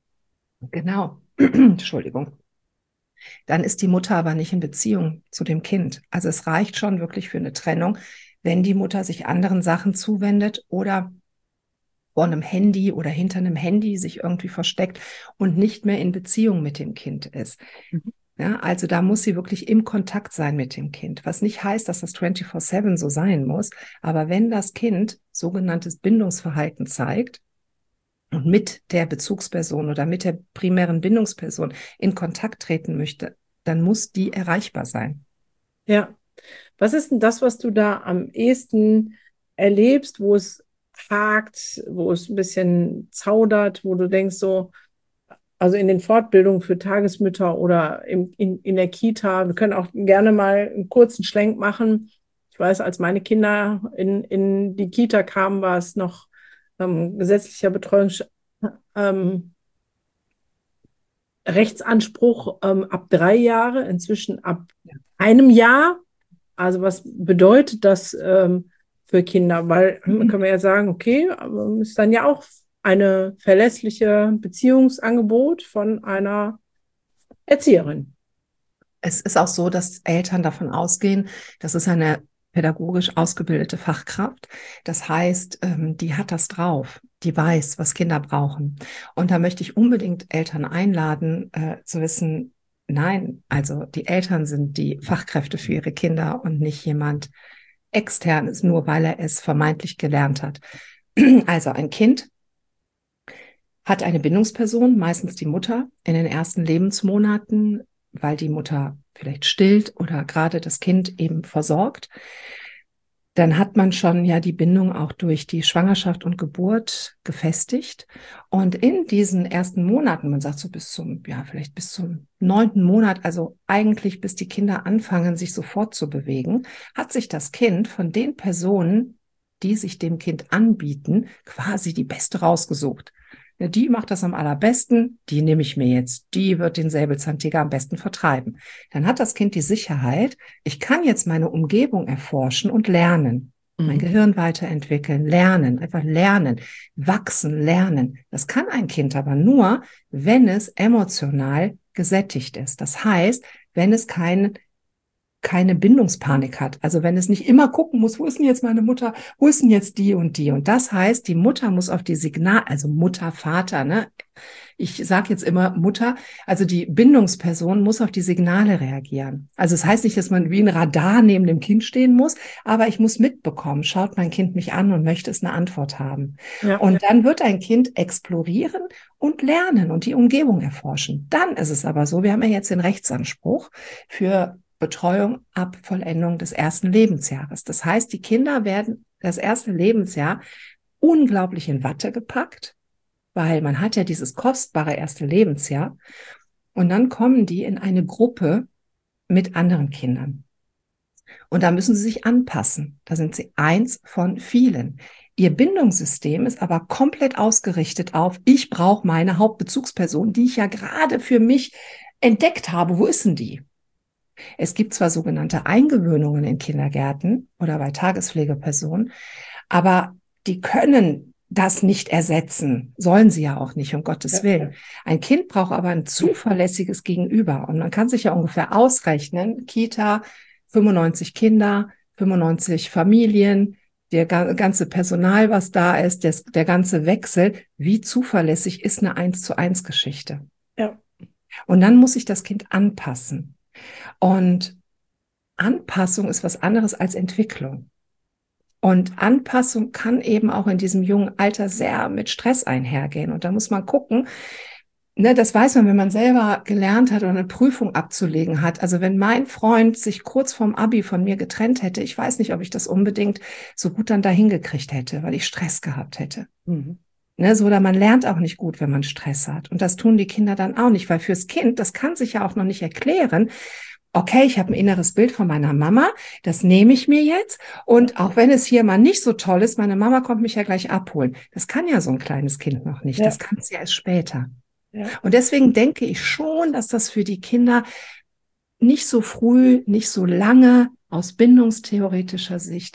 Genau. Entschuldigung. Dann ist die Mutter aber nicht in Beziehung zu dem Kind. Also es reicht schon wirklich für eine Trennung, wenn die Mutter sich anderen Sachen zuwendet oder vor einem Handy oder hinter einem Handy sich irgendwie versteckt und nicht mehr in Beziehung mit dem Kind ist. Mhm. Ja, also da muss sie wirklich im Kontakt sein mit dem Kind, was nicht heißt, dass das vierundzwanzig sieben so sein muss. Aber wenn das Kind sogenanntes Bindungsverhalten zeigt und mit der Bezugsperson oder mit der primären Bindungsperson in Kontakt treten möchte, dann muss die erreichbar sein. Ja. Was ist denn das, was du da am ehesten erlebst, wo es hakt, wo es ein bisschen zaudert, wo du denkst, so, also in den Fortbildungen für Tagesmütter oder im, in, in der Kita, wir können auch gerne mal einen kurzen Schlenk machen. Ich weiß, als meine Kinder in, in die Kita kamen, war es noch ähm, gesetzlicher Betreuungs, ähm, Rechtsanspruch ähm, ab drei Jahre, inzwischen ab einem Jahr. Also was bedeutet das ähm, für Kinder? Weil man kann man ja sagen, okay, aber ist dann ja auch eine verlässliche Beziehungsangebot von einer Erzieherin. Es ist auch so, dass Eltern davon ausgehen, das ist eine pädagogisch ausgebildete Fachkraft. Das heißt, ähm, die hat das drauf, die weiß, was Kinder brauchen. Und da möchte ich unbedingt Eltern einladen, äh, zu wissen, nein, also die Eltern sind die Fachkräfte für ihre Kinder und nicht jemand externes, nur weil er es vermeintlich gelernt hat. Also ein Kind hat eine Bindungsperson, meistens die Mutter, in den ersten Lebensmonaten, weil die Mutter vielleicht stillt oder gerade das Kind eben versorgt. Dann hat man schon ja die Bindung auch durch die Schwangerschaft und Geburt gefestigt. Und in diesen ersten Monaten, man sagt so bis zum, ja, vielleicht bis zum neunten Monat, also eigentlich bis die Kinder anfangen, sich sofort zu bewegen, hat sich das Kind von den Personen, die sich dem Kind anbieten, quasi die beste rausgesucht. Ja, die macht das am allerbesten, die nehme ich mir jetzt. Die wird den Säbelzahntiger am besten vertreiben. Dann hat das Kind die Sicherheit, ich kann jetzt meine Umgebung erforschen und lernen. Mein Mhm. Gehirn weiterentwickeln, lernen, einfach lernen, wachsen, lernen. Das kann ein Kind aber nur, wenn es emotional gesättigt ist. Das heißt, wenn es keinen keine Bindungspanik hat. Also wenn es nicht immer gucken muss, wo ist denn jetzt meine Mutter, wo ist denn jetzt die und die? Und das heißt, die Mutter muss auf die Signal, also Mutter, Vater, ne? Ich sage jetzt immer Mutter, also die Bindungsperson muss auf die Signale reagieren. Also es das heißt nicht, dass man wie ein Radar neben dem Kind stehen muss, aber ich muss mitbekommen, schaut mein Kind mich an und möchte es eine Antwort haben. Ja. Und dann wird ein Kind explorieren und lernen und die Umgebung erforschen. Dann ist es aber so, wir haben ja jetzt den Rechtsanspruch für Betreuung ab Vollendung des ersten Lebensjahres. Das heißt, die Kinder werden das erste Lebensjahr unglaublich in Watte gepackt, weil man hat ja dieses kostbare erste Lebensjahr und dann kommen die in eine Gruppe mit anderen Kindern. Und da müssen sie sich anpassen. Da sind sie eins von vielen. Ihr Bindungssystem ist aber komplett ausgerichtet auf, ich brauche meine Hauptbezugsperson, die ich ja gerade für mich entdeckt habe. Wo ist denn die? Es gibt zwar sogenannte Eingewöhnungen in Kindergärten oder bei Tagespflegepersonen, aber die können das nicht ersetzen. Sollen sie ja auch nicht, um Gottes Willen. Ein Kind braucht aber ein zuverlässiges Gegenüber. Und man kann sich ja ungefähr ausrechnen, Kita, fünfundneunzig Kinder, fünfundneunzig Familien, der ganze Personal, was da ist, der, der ganze Wechsel, wie zuverlässig ist eine eins zu eins Geschichte. Ja. Und dann muss sich das Kind anpassen. Und Anpassung ist was anderes als Entwicklung. Und Anpassung kann eben auch in diesem jungen Alter sehr mit Stress einhergehen. Und da muss man gucken, ne, das weiß man, wenn man selber gelernt hat oder eine Prüfung abzulegen hat. Also wenn mein Freund sich kurz vorm Abi von mir getrennt hätte, ich weiß nicht, ob ich das unbedingt so gut dann dahin gekriegt hätte, weil ich Stress gehabt hätte. Mhm. Ne, so, oder man lernt auch nicht gut, wenn man Stress hat. Und das tun die Kinder dann auch nicht, weil fürs Kind, das kann sich ja auch noch nicht erklären, okay, ich habe ein inneres Bild von meiner Mama, das nehme ich mir jetzt. Und auch wenn es hier mal nicht so toll ist, meine Mama kommt mich ja gleich abholen. Das kann ja so ein kleines Kind noch nicht. Ja. Das kann es ja erst später. Ja. Und deswegen denke ich schon, dass das für die Kinder nicht so früh, nicht so lange aus bindungstheoretischer Sicht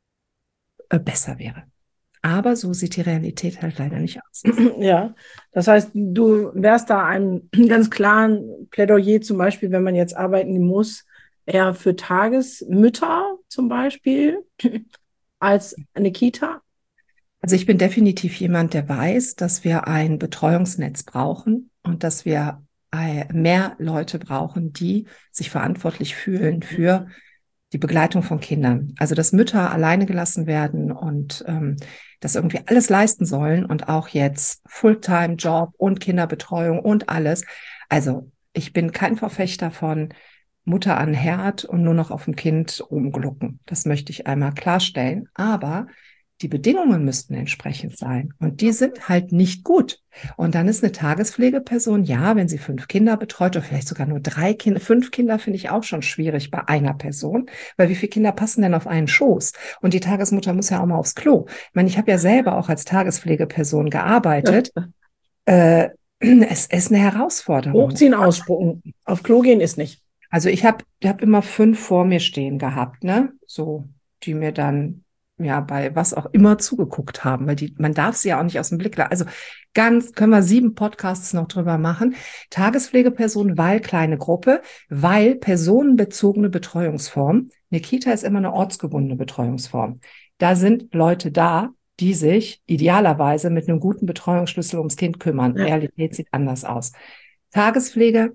äh, besser wäre. Aber so sieht die Realität halt leider nicht aus. Ja, das heißt, du wärst da einem ganz klaren Plädoyer, zum Beispiel, wenn man jetzt arbeiten muss, eher für Tagesmütter zum Beispiel als eine Kita? Also ich bin definitiv jemand, der weiß, dass wir ein Betreuungsnetz brauchen und dass wir mehr Leute brauchen, die sich verantwortlich fühlen für die Begleitung von Kindern. Also dass Mütter alleine gelassen werden und ähm, das irgendwie alles leisten sollen und auch jetzt Fulltime-Job und Kinderbetreuung und alles. Also ich bin kein Verfechter von Mutter an Herd und nur noch auf dem Kind rumglucken. Das möchte ich einmal klarstellen. Aber die Bedingungen müssten entsprechend sein. Und die sind halt nicht gut. Und dann ist eine Tagespflegeperson, ja, wenn sie fünf Kinder betreut oder vielleicht sogar nur drei Kinder, fünf Kinder finde ich auch schon schwierig bei einer Person, weil wie viele Kinder passen denn auf einen Schoß? Und die Tagesmutter muss ja auch mal aufs Klo. Ich meine, ich habe ja selber auch als Tagespflegeperson gearbeitet. äh, es ist eine Herausforderung. Hochziehen, ausspucken. Auf Klo gehen ist nicht. Also ich habe ich hab immer fünf vor mir stehen gehabt, ne? So, die mir dann ja bei was auch immer zugeguckt haben, weil die, man darf sie ja auch nicht aus dem Blick lassen. Also ganz, können wir sieben Podcasts noch drüber machen. Tagespflegeperson, weil kleine Gruppe, weil personenbezogene Betreuungsform. Eine Kita ist immer eine ortsgebundene Betreuungsform. Da sind Leute da, die sich idealerweise mit einem guten Betreuungsschlüssel ums Kind kümmern. Ja. Realität sieht anders aus. Tagespflege,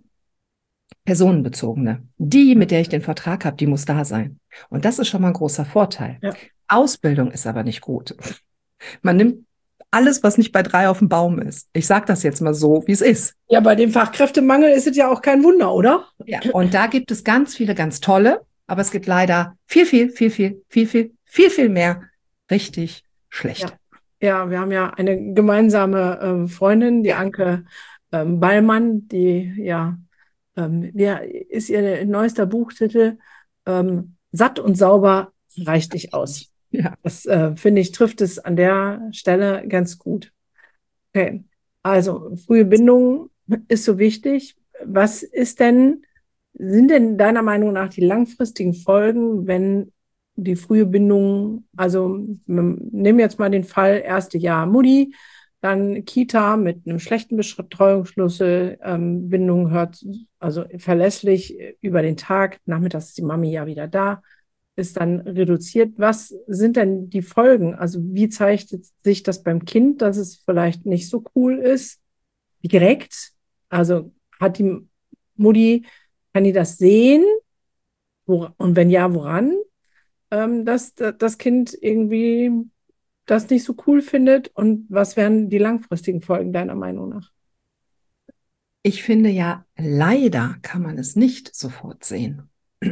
personenbezogene. Die, mit der ich den Vertrag habe, die muss da sein. Und das ist schon mal ein großer Vorteil. Ja. Ausbildung ist aber nicht gut. Man nimmt alles, was nicht bei drei auf dem Baum ist. Ich sage das jetzt mal so, wie es ist. Ja, bei dem Fachkräftemangel ist es ja auch kein Wunder, oder? Ja, und da gibt es ganz viele ganz tolle, aber es gibt leider viel, viel, viel, viel, viel, viel, viel, viel mehr richtig schlecht. Ja, ja, wir haben ja eine gemeinsame ähm, Freundin, die Anke ähm, Ballmann, die ja Ähm, ja, ist ihr neuester Buchtitel ähm, Satt und sauber reicht nicht aus. Ja. Das äh, finde ich, trifft es an der Stelle ganz gut. Okay, also frühe Bindung ist so wichtig. Was ist denn, sind denn deiner Meinung nach die langfristigen Folgen, wenn die frühe Bindung, also nehmen jetzt mal den Fall erste Jahr Mutti, dann Kita mit einem schlechten Betreuungsschlüssel, ähm, Bindung hört, also verlässlich über den Tag, nachmittags ist die Mami ja wieder da, ist dann reduziert. Was sind denn die Folgen? Also wie zeigt sich das beim Kind, dass es vielleicht nicht so cool ist? Direkt? Also hat die Mutti, kann die das sehen? Wo, und wenn ja, woran? Ähm, dass das Kind irgendwie das nicht so cool findet, und was wären die langfristigen Folgen deiner Meinung nach? Ich finde ja, leider kann man es nicht sofort sehen.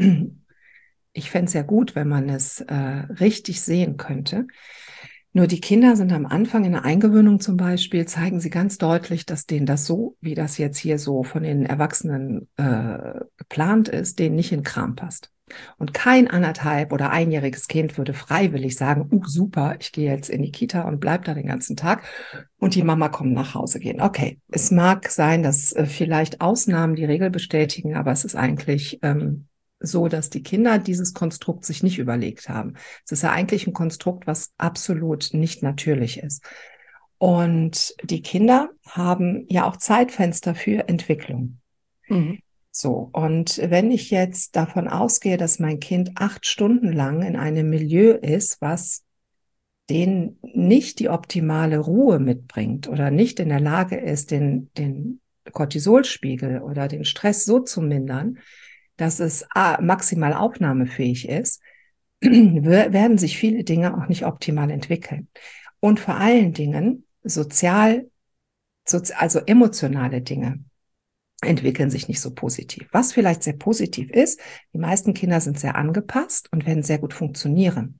Ich fände es ja gut, wenn man es äh, richtig sehen könnte. Nur die Kinder sind am Anfang in der Eingewöhnung zum Beispiel, zeigen sie ganz deutlich, dass denen das so, wie das jetzt hier so von den Erwachsenen äh, geplant ist, denen nicht in den Kram passt. Und kein anderthalb- oder einjähriges Kind würde freiwillig sagen, uh, super, ich gehe jetzt in die Kita und bleib da den ganzen Tag und die Mama kommt nach Hause gehen. Okay, es mag sein, dass äh, vielleicht Ausnahmen die Regel bestätigen, aber es ist eigentlich ähm, so, dass die Kinder dieses Konstrukt sich nicht überlegt haben. Es ist ja eigentlich ein Konstrukt, was absolut nicht natürlich ist. Und die Kinder haben ja auch Zeitfenster für Entwicklung. Mhm. So, und wenn ich jetzt davon ausgehe, dass mein Kind acht Stunden lang in einem Milieu ist, was denen nicht die optimale Ruhe mitbringt oder nicht in der Lage ist, den, den Cortisolspiegel oder den Stress so zu mindern, dass es a, maximal aufnahmefähig ist, werden sich viele Dinge auch nicht optimal entwickeln. Und vor allen Dingen sozial, sozi also emotionale Dinge entwickeln sich nicht so positiv. Was vielleicht sehr positiv ist, die meisten Kinder sind sehr angepasst und werden sehr gut funktionieren.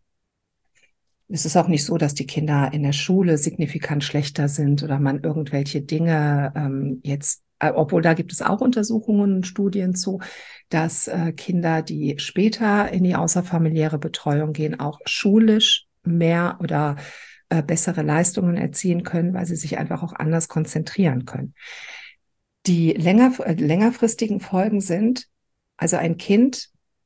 Es ist auch nicht so, dass die Kinder in der Schule signifikant schlechter sind oder man irgendwelche Dinge ähm, jetzt, äh, obwohl da gibt es auch Untersuchungen und Studien zu, dass äh, Kinder, die später in die außerfamiliäre Betreuung gehen, auch schulisch mehr oder äh, bessere Leistungen erzielen können, weil sie sich einfach auch anders konzentrieren können. Die länger, äh, längerfristigen Folgen sind, also ein Kind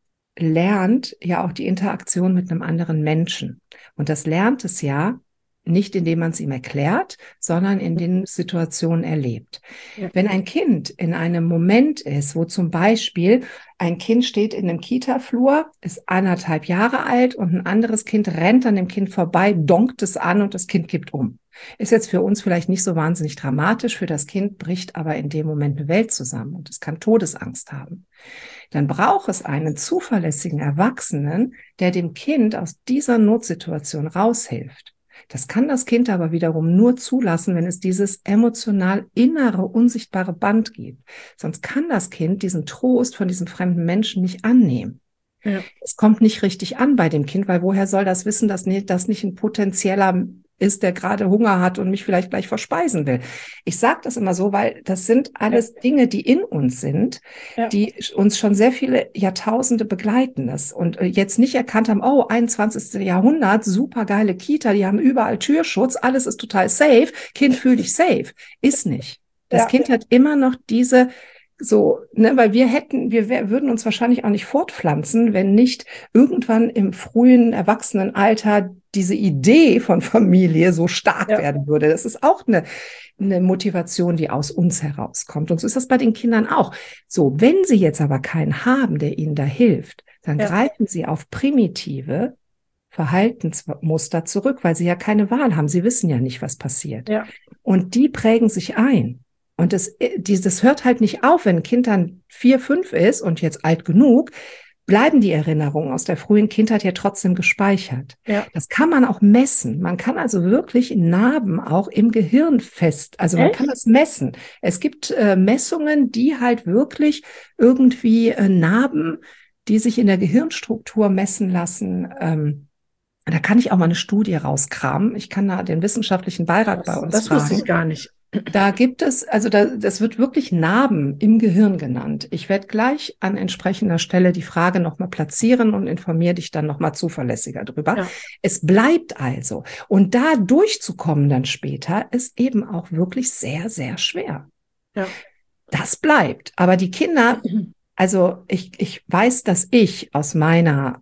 lernt ja auch die Interaktion mit einem anderen Menschen. Und das lernt es ja nicht, indem man es ihm erklärt, sondern in den Situationen erlebt. Ja. Wenn ein Kind in einem Moment ist, wo zum Beispiel ein Kind steht in einem Kita-Flur, ist anderthalb Jahre alt und ein anderes Kind rennt an dem Kind vorbei, donkt es an und das Kind kippt um. Ist jetzt für uns vielleicht nicht so wahnsinnig dramatisch, für das Kind bricht aber in dem Moment eine Welt zusammen und es kann Todesangst haben. Dann braucht es einen zuverlässigen Erwachsenen, der dem Kind aus dieser Notsituation raushilft. Das kann das Kind aber wiederum nur zulassen, wenn es dieses emotional innere, unsichtbare Band gibt. Sonst kann das Kind diesen Trost von diesem fremden Menschen nicht annehmen. Ja. Es kommt nicht richtig an bei dem Kind, weil woher soll das wissen, dass das nicht ein potenzieller ist, der gerade Hunger hat und mich vielleicht gleich verspeisen will. Ich sage das immer so, weil das sind alles ja. Dinge, die in uns sind, ja. die uns schon sehr viele Jahrtausende begleiten das und jetzt nicht erkannt haben, oh, einundzwanzigsten Jahrhundert, super geile Kita, die haben überall Türschutz, alles ist total safe, Kind fühl dich safe. Ist nicht. Das ja. Kind hat immer noch diese so, ne, weil wir hätten, wir wär, würden uns wahrscheinlich auch nicht fortpflanzen, wenn nicht irgendwann im frühen Erwachsenenalter diese Idee von Familie so stark ja. werden würde. Das ist auch eine, eine Motivation, die aus uns herauskommt. Und so ist das bei den Kindern auch. So, wenn sie jetzt aber keinen haben, der ihnen da hilft, dann ja. greifen sie auf primitive Verhaltensmuster zurück, weil sie ja keine Wahl haben. Sie wissen ja nicht, was passiert. Ja. Und die prägen sich ein. Und das, das hört halt nicht auf, wenn ein Kind dann vier, fünf ist und jetzt alt genug, bleiben die Erinnerungen aus der frühen Kindheit ja trotzdem gespeichert. Ja. Das kann man auch messen. Man kann also wirklich Narben auch im Gehirn fest, also man Echt? kann das messen. Es gibt äh, Messungen, die halt wirklich irgendwie äh, Narben, die sich in der Gehirnstruktur messen lassen, ähm, da kann ich auch mal eine Studie rauskramen. Ich kann da den wissenschaftlichen Beirat das, bei uns das fragen. Das wusste ich gar nicht. Da gibt es, also da, das wird wirklich Narben im Gehirn genannt. Ich werde gleich an entsprechender Stelle die Frage nochmal platzieren und informiere dich dann nochmal zuverlässiger drüber. Ja. Es bleibt also. Und da durchzukommen dann später ist eben auch wirklich sehr, sehr schwer. Ja. Das bleibt. Aber die Kinder, also ich, ich weiß, dass ich aus meiner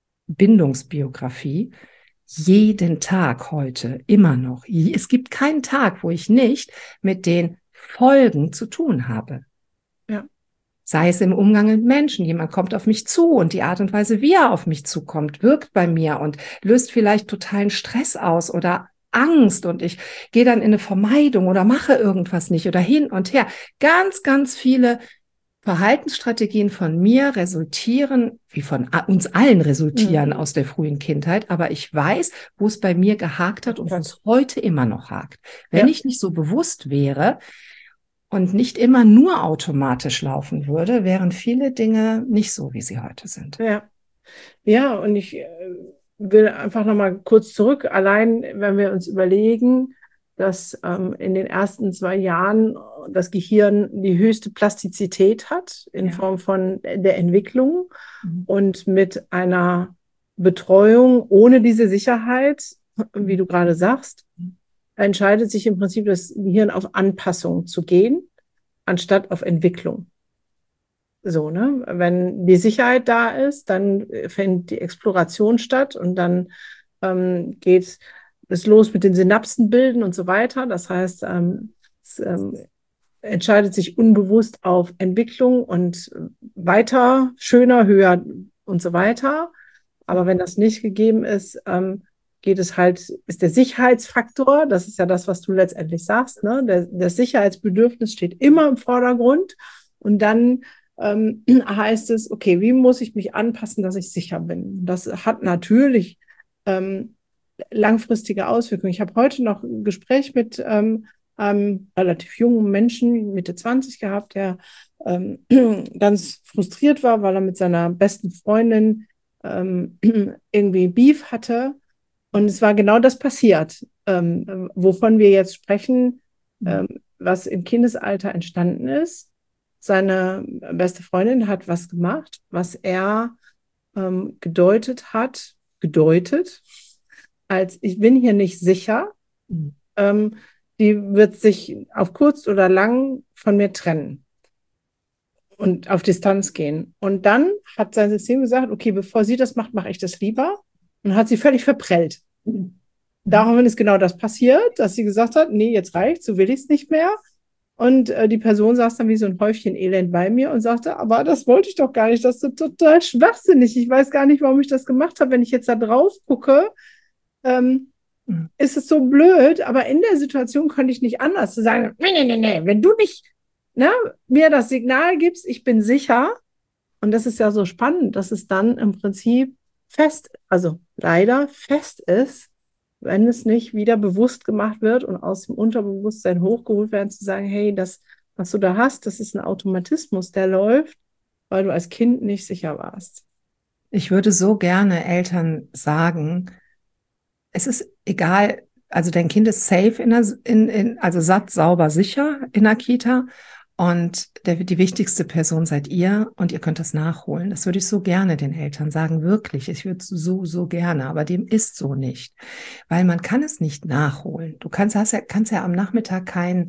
Bindungsbiografie jeden Tag heute immer noch. Es gibt keinen Tag, wo ich nicht mit den Folgen zu tun habe. Ja. Sei es im Umgang mit Menschen. Jemand kommt auf mich zu und die Art und Weise, wie er auf mich zukommt, wirkt bei mir und löst vielleicht totalen Stress aus oder Angst und ich gehe dann in eine Vermeidung oder mache irgendwas nicht oder hin und her. Ganz, ganz viele Verhaltensstrategien von mir resultieren, wie von uns allen resultieren mhm. aus der frühen Kindheit, aber ich weiß, wo es bei mir gehakt hat und wo es heute immer noch hakt. Wenn ja. ich nicht so bewusst wäre und nicht immer nur automatisch laufen würde, wären viele Dinge nicht so, wie sie heute sind. Ja, ja, und ich will einfach noch mal kurz zurück, allein wenn wir uns überlegen, dass ähm, in den ersten zwei Jahren das Gehirn die höchste Plastizität hat in Ja. Form von der Entwicklung Mhm. und mit einer Betreuung ohne diese Sicherheit, wie du gerade sagst, entscheidet sich im Prinzip das Gehirn auf Anpassung zu gehen, anstatt auf Entwicklung. So, ne? Wenn die Sicherheit da ist, dann findet die Exploration statt und dann ähm, geht es los mit den Synapsenbilden und so weiter. Das heißt, ähm, es ähm, entscheidet sich unbewusst auf Entwicklung und weiter, schöner, höher und so weiter. Aber wenn das nicht gegeben ist, ähm, geht es halt, ist der Sicherheitsfaktor, das ist ja das, was du letztendlich sagst, ne? Der, das Sicherheitsbedürfnis steht immer im Vordergrund und dann ähm, heißt es, okay, wie muss ich mich anpassen, dass ich sicher bin? Das hat natürlich ähm, langfristige Auswirkungen. Ich habe heute noch ein Gespräch mit ähm, einem relativ jungen Menschen, Mitte zwanzig gehabt, der ähm, ganz frustriert war, weil er mit seiner besten Freundin ähm, irgendwie Beef hatte. Und es war genau das passiert, ähm, wovon wir jetzt sprechen, ähm, was im Kindesalter entstanden ist. Seine beste Freundin hat was gemacht, was er ähm, gedeutet hat, gedeutet, als ich bin hier nicht sicher. Mhm. Ähm, die wird sich auf kurz oder lang von mir trennen und auf Distanz gehen. Und dann hat sein System gesagt, okay, bevor sie das macht, mache ich das lieber. Und hat sie völlig verprellt. Mhm. Daraufhin ist genau das passiert, dass sie gesagt hat, nee, jetzt reicht, so will ich es nicht mehr. Und äh, die Person saß dann wie so ein Häufchen Elend bei mir und sagte, aber das wollte ich doch gar nicht, das ist total schwachsinnig. Ich weiß gar nicht, warum ich das gemacht habe. Wenn ich jetzt da drauf gucke, ähm, Mhm. ist es so blöd, aber in der Situation konnte ich nicht anders zu sagen, nee, nee, nee, nee, wenn du nicht, ne, mir das Signal gibst, ich bin sicher, und das ist ja so spannend, dass es dann im Prinzip fest, also leider fest ist, wenn es nicht wieder bewusst gemacht wird und aus dem Unterbewusstsein hochgeholt werden, zu sagen, hey, das, was du da hast, das ist ein Automatismus, der läuft, weil du als Kind nicht sicher warst. Ich würde so gerne Eltern sagen, es ist egal, also dein Kind ist safe in der, in, in, also satt, sauber, sicher in der Kita und der, die wichtigste Person seid ihr und ihr könnt das nachholen. Das würde ich so gerne den Eltern sagen, wirklich. Ich würde es so, so gerne, aber dem ist so nicht, weil man kann es nicht nachholen. Du kannst, hast ja, kannst ja am Nachmittag kein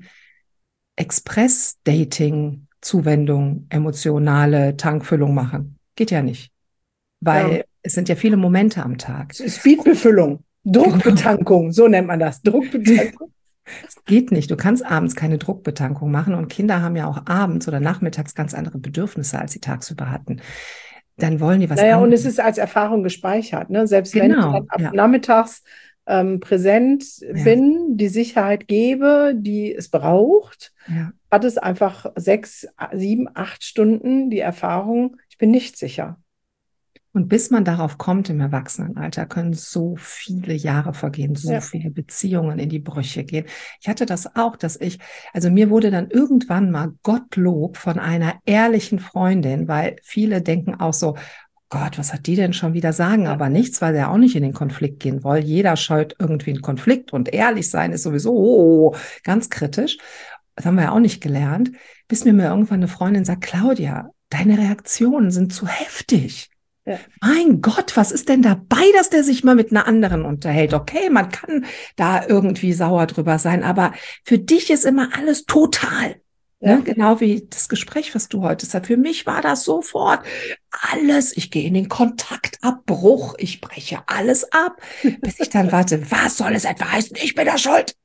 Express-Dating-Zuwendung, emotionale Tankfüllung machen. Geht ja nicht, Ja. weil es sind ja viele Momente am Tag. Speedbefüllung, Druckbetankung, so nennt man das, Druckbetankung. Es geht nicht. Du kannst abends keine Druckbetankung machen und Kinder haben ja auch abends oder nachmittags ganz andere Bedürfnisse, als sie tagsüber hatten. Dann wollen die was Naja, und es anderes. ist als Erfahrung gespeichert, ne? Selbst wenn ich Genau, dann ab ja. nachmittags ähm, präsent Ja. bin, die Sicherheit gebe, die es braucht, Ja. hat es einfach sechs, sieben, acht Stunden die Erfahrung, ich bin nicht sicher. Und bis man darauf kommt im Erwachsenenalter, können so viele Jahre vergehen, so Ja. viele Beziehungen in die Brüche gehen. Ich hatte das auch, dass ich, also mir wurde dann irgendwann mal Gottlob von einer ehrlichen Freundin, weil viele denken auch so, Gott, was hat die denn schon wieder sagen? Ja. Aber nichts, weil er auch nicht in den Konflikt gehen will. Jeder scheut irgendwie einen Konflikt und ehrlich sein ist sowieso oh, ganz kritisch. Das haben wir ja auch nicht gelernt, bis mir mal irgendwann eine Freundin sagt, Claudia, deine Reaktionen sind zu heftig. Ja. Mein Gott, was ist denn dabei, dass der sich mal mit einer anderen unterhält? Okay, man kann da irgendwie sauer drüber sein, aber für dich ist immer alles total. Ja. Ne? Genau wie das Gespräch, was du heute hast. Für mich war das sofort alles. Ich gehe in den Kontaktabbruch, ich breche alles ab, bis ich dann warte, was soll es etwa heißen? Ich bin da schuld.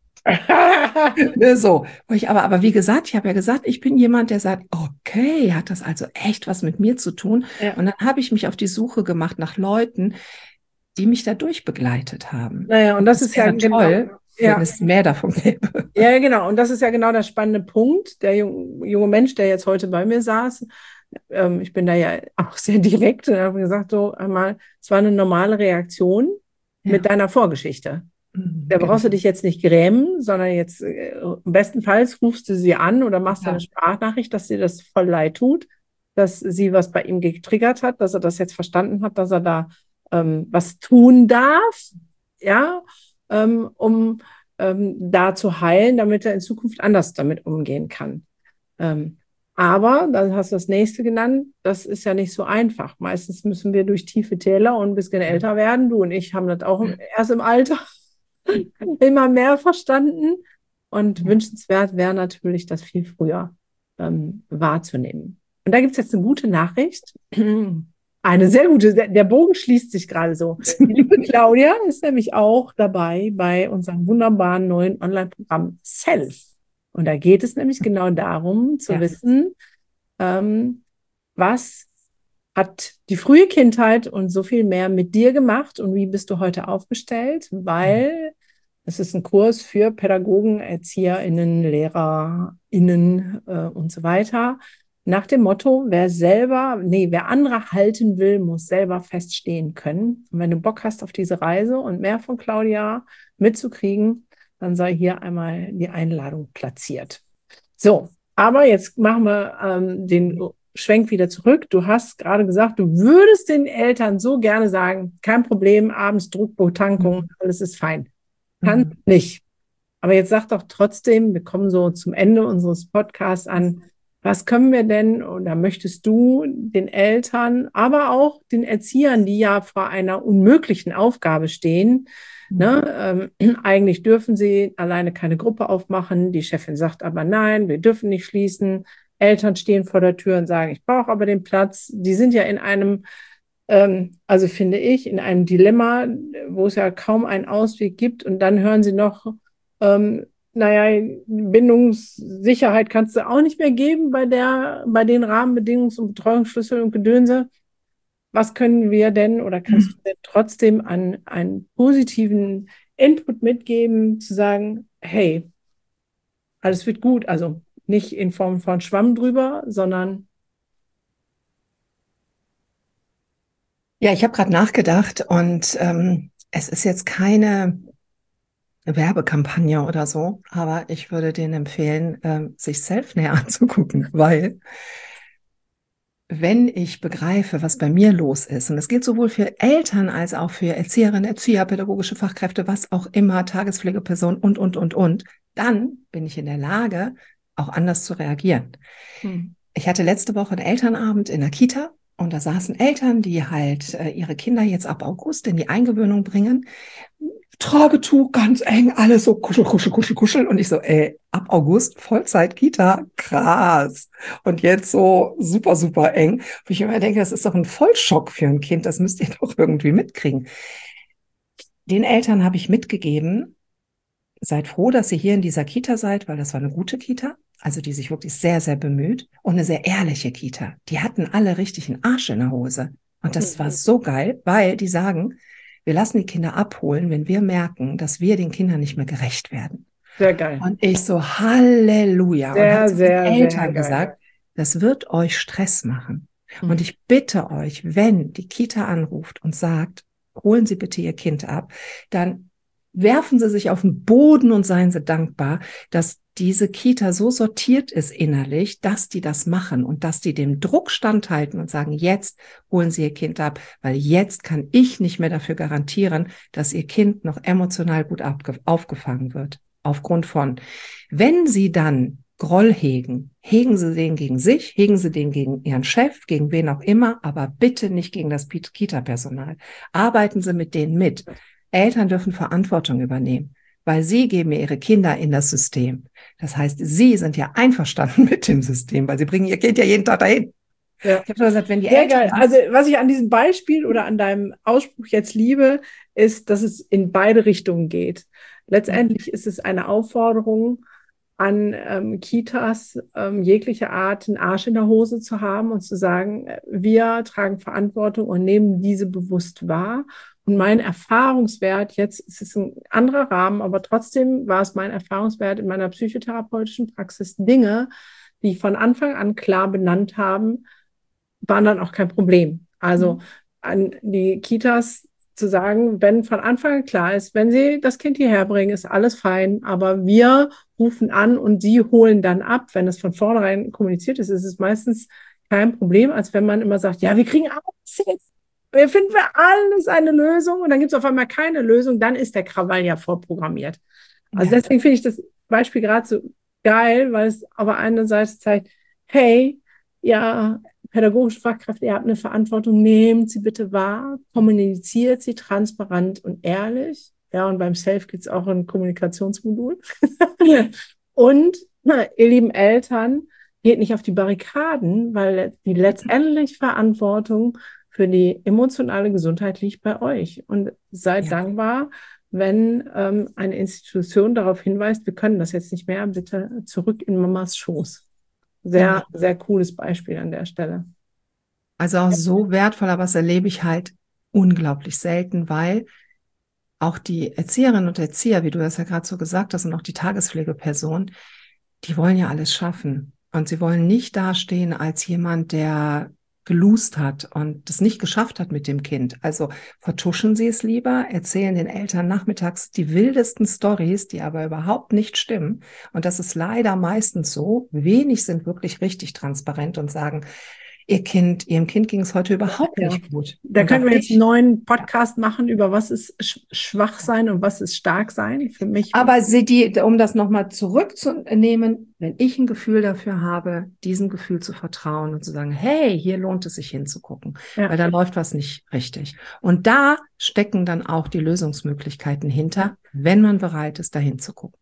So, wo ich aber, aber wie gesagt, ich habe ja gesagt, ich bin jemand, der sagt, okay, hat das also echt was mit mir zu tun? Ja. Und dann habe ich mich auf die Suche gemacht nach Leuten, die mich dadurch begleitet haben. Naja, und das, das ist ja toll, genau, ja. wenn es mehr davon gäbe. Ja, genau. Und das ist ja genau der spannende Punkt. Der junge Mensch, der jetzt heute bei mir saß, ähm, ich bin da ja auch sehr direkt und habe gesagt, so einmal, es war eine normale Reaktion Ja. mit deiner Vorgeschichte. Da brauchst du dich jetzt nicht grämen, sondern jetzt äh, bestenfalls rufst du sie an oder machst Ja. eine Sprachnachricht, dass dir das voll leid tut, dass sie was bei ihm getriggert hat, dass er das jetzt verstanden hat, dass er da ähm, was tun darf, ja, ähm, um ähm, da zu heilen, damit er in Zukunft anders damit umgehen kann. Ähm, aber, dann hast du das nächste genannt, das ist ja nicht so einfach. Meistens müssen wir durch tiefe Täler und ein bisschen älter werden. Du und ich haben das auch erst im Alter immer mehr verstanden. Und wünschenswert wäre natürlich, das viel früher ähm, wahrzunehmen. Und da gibt es jetzt eine gute Nachricht. Eine sehr gute, der, der Bogen schließt sich gerade so. Die liebe Claudia ist nämlich auch dabei bei unserem wunderbaren neuen Online-Programm Self. Und da geht es nämlich genau darum, zu Ja. wissen, ähm, was hat die frühe Kindheit und so viel mehr mit dir gemacht und wie bist du heute aufgestellt? Weil es ist ein Kurs für Pädagogen, ErzieherInnen, LehrerInnen äh, und so weiter. Nach dem Motto, wer selber, nee, wer andere halten will, muss selber feststehen können. Und wenn du Bock hast auf diese Reise und mehr von Claudia mitzukriegen, dann sei hier einmal die Einladung platziert. So, aber jetzt machen wir ähm, den Schwenk wieder zurück. Du hast gerade gesagt, du würdest den Eltern so gerne sagen, kein Problem, abends Druckbetankung, alles ist fein. Kann Mhm. nicht. Aber jetzt sag doch trotzdem, wir kommen so zum Ende unseres Podcasts an, was können wir denn oder möchtest du den Eltern, aber auch den Erziehern, die ja vor einer unmöglichen Aufgabe stehen, ne, ähm, eigentlich dürfen sie alleine keine Gruppe aufmachen, die Chefin sagt aber nein, wir dürfen nicht schließen, Eltern stehen vor der Tür und sagen, ich brauche aber den Platz, die sind ja in einem ähm, also finde ich, in einem Dilemma, wo es ja kaum einen Ausweg gibt und dann hören sie noch, ähm, naja, Bindungssicherheit kannst du auch nicht mehr geben bei der, bei den Rahmenbedingungen und Betreuungsschlüssel und Gedönse. Was können wir denn oder kannst du denn trotzdem an einen positiven Input mitgeben, zu sagen, hey, alles wird gut, also nicht in Form von Schwamm drüber, sondern Ja, ich habe gerade nachgedacht und ähm, es ist jetzt keine Werbekampagne oder so, aber ich würde denen empfehlen, ähm, sich Self näher anzugucken, weil wenn ich begreife, was bei mir los ist, und das gilt sowohl für Eltern als auch für Erzieherinnen, Erzieher, pädagogische Fachkräfte, was auch immer, Tagespflegepersonen und, und, und, und, dann bin ich in der Lage, auch anders zu reagieren. hm. Ich hatte letzte Woche einen Elternabend in der Kita und da saßen Eltern, die halt äh, ihre Kinder jetzt ab August in die Eingewöhnung bringen. Tragetuch ganz eng, alles so kuschel, kuschel, kuschel, kuschel. Und ich so, ey, ab August Vollzeit Kita, krass. Und jetzt so super, super eng. Wo ich immer denke, das ist doch ein Vollschock für ein Kind, das müsst ihr doch irgendwie mitkriegen. Den Eltern habe ich mitgegeben, seid froh, dass ihr hier in dieser Kita seid, weil das war eine gute Kita, also die sich wirklich sehr, sehr bemüht und eine sehr ehrliche Kita. Die hatten alle richtig einen Arsch in der Hose. Und das war so geil, weil die sagen, wir lassen die Kinder abholen, wenn wir merken, dass wir den Kindern nicht mehr gerecht werden. Sehr geil. Und ich so, Halleluja. Und habe Sehr, zu den sehr, sehr Eltern geil. gesagt, das wird euch Stress machen. Mhm. Und ich bitte euch, wenn die Kita anruft und sagt, holen Sie bitte Ihr Kind ab, dann werfen Sie sich auf den Boden und seien Sie dankbar, dass diese Kita so sortiert ist innerlich, dass die das machen und dass die dem Druck standhalten und sagen, jetzt holen Sie Ihr Kind ab, weil jetzt kann ich nicht mehr dafür garantieren, dass Ihr Kind noch emotional gut aufgefangen wird. Aufgrund von, wenn Sie dann Groll hegen, hegen Sie den gegen sich, hegen Sie den gegen Ihren Chef, gegen wen auch immer, aber bitte nicht gegen das Kita-Personal. Arbeiten Sie mit denen mit. Eltern dürfen Verantwortung übernehmen, weil sie geben ihre Kinder in das System. Das heißt, sie sind ja einverstanden mit dem System, weil sie bringen ihr Kind ja jeden Tag dahin. Ja. Ich habe gesagt, wenn die Sehr Eltern... geil. Also was ich an diesem Beispiel oder an deinem Ausspruch jetzt liebe, ist, dass es in beide Richtungen geht. Letztendlich ist es eine Aufforderung an ähm, Kitas ähm, jeglicher Art, einen Arsch in der Hose zu haben und zu sagen, wir tragen Verantwortung und nehmen diese bewusst wahr. Und mein Erfahrungswert, jetzt ist es ein anderer Rahmen, aber trotzdem war es mein Erfahrungswert in meiner psychotherapeutischen Praxis, Dinge, die von Anfang an klar benannt haben, waren dann auch kein Problem. Also an die Kitas zu sagen, wenn von Anfang an klar ist, wenn sie das Kind hierher bringen, ist alles fein, aber wir rufen an und sie holen dann ab. Wenn es von vornherein kommuniziert ist, ist es meistens kein Problem, als wenn man immer sagt, ja, wir kriegen alles jetzt. Wir finden für alles eine Lösung und dann gibt es auf einmal keine Lösung, dann ist der Krawall ja vorprogrammiert. Also Ja. deswegen finde ich das Beispiel gerade so geil, weil es aber einerseits zeigt, hey, ja, pädagogische Fachkräfte, ihr habt eine Verantwortung, nehmt sie bitte wahr, kommuniziert sie transparent und ehrlich. Ja, und beim Self gibt es auch ein Kommunikationsmodul. Und na, ihr lieben Eltern, geht nicht auf die Barrikaden, weil die letztendlich Verantwortung für die emotionale Gesundheit liegt bei euch. Und seid Ja. dankbar, wenn ähm, eine Institution darauf hinweist, wir können das jetzt nicht mehr, bitte zurück in Mamas Schoß. Sehr, Genau. sehr cooles Beispiel an der Stelle. Also auch so wertvoll, aber das erlebe ich halt unglaublich selten, weil auch die Erzieherinnen und Erzieher, wie du das ja gerade so gesagt hast, und auch die Tagespflegepersonen, die wollen ja alles schaffen. Und sie wollen nicht dastehen als jemand, der geloost hat und das nicht geschafft hat mit dem Kind. Also vertuschen sie es lieber, erzählen den Eltern nachmittags die wildesten Storys, die aber überhaupt nicht stimmen. Und das ist leider meistens so. Wenig sind wirklich richtig transparent und sagen, ihr Kind, ihrem Kind ging es heute überhaupt Ja. nicht gut. Da Und können auch wir jetzt ich, einen neuen Podcast machen über was ist sch schwach sein und was ist stark sein. Für mich. aber sie, die, um das nochmal zurückzunehmen, wenn ich ein Gefühl dafür habe, diesem Gefühl zu vertrauen und zu sagen, hey, hier lohnt es sich hinzugucken, Ja. weil da läuft was nicht richtig. Und da stecken dann auch die Lösungsmöglichkeiten hinter, wenn man bereit ist, da hinzugucken.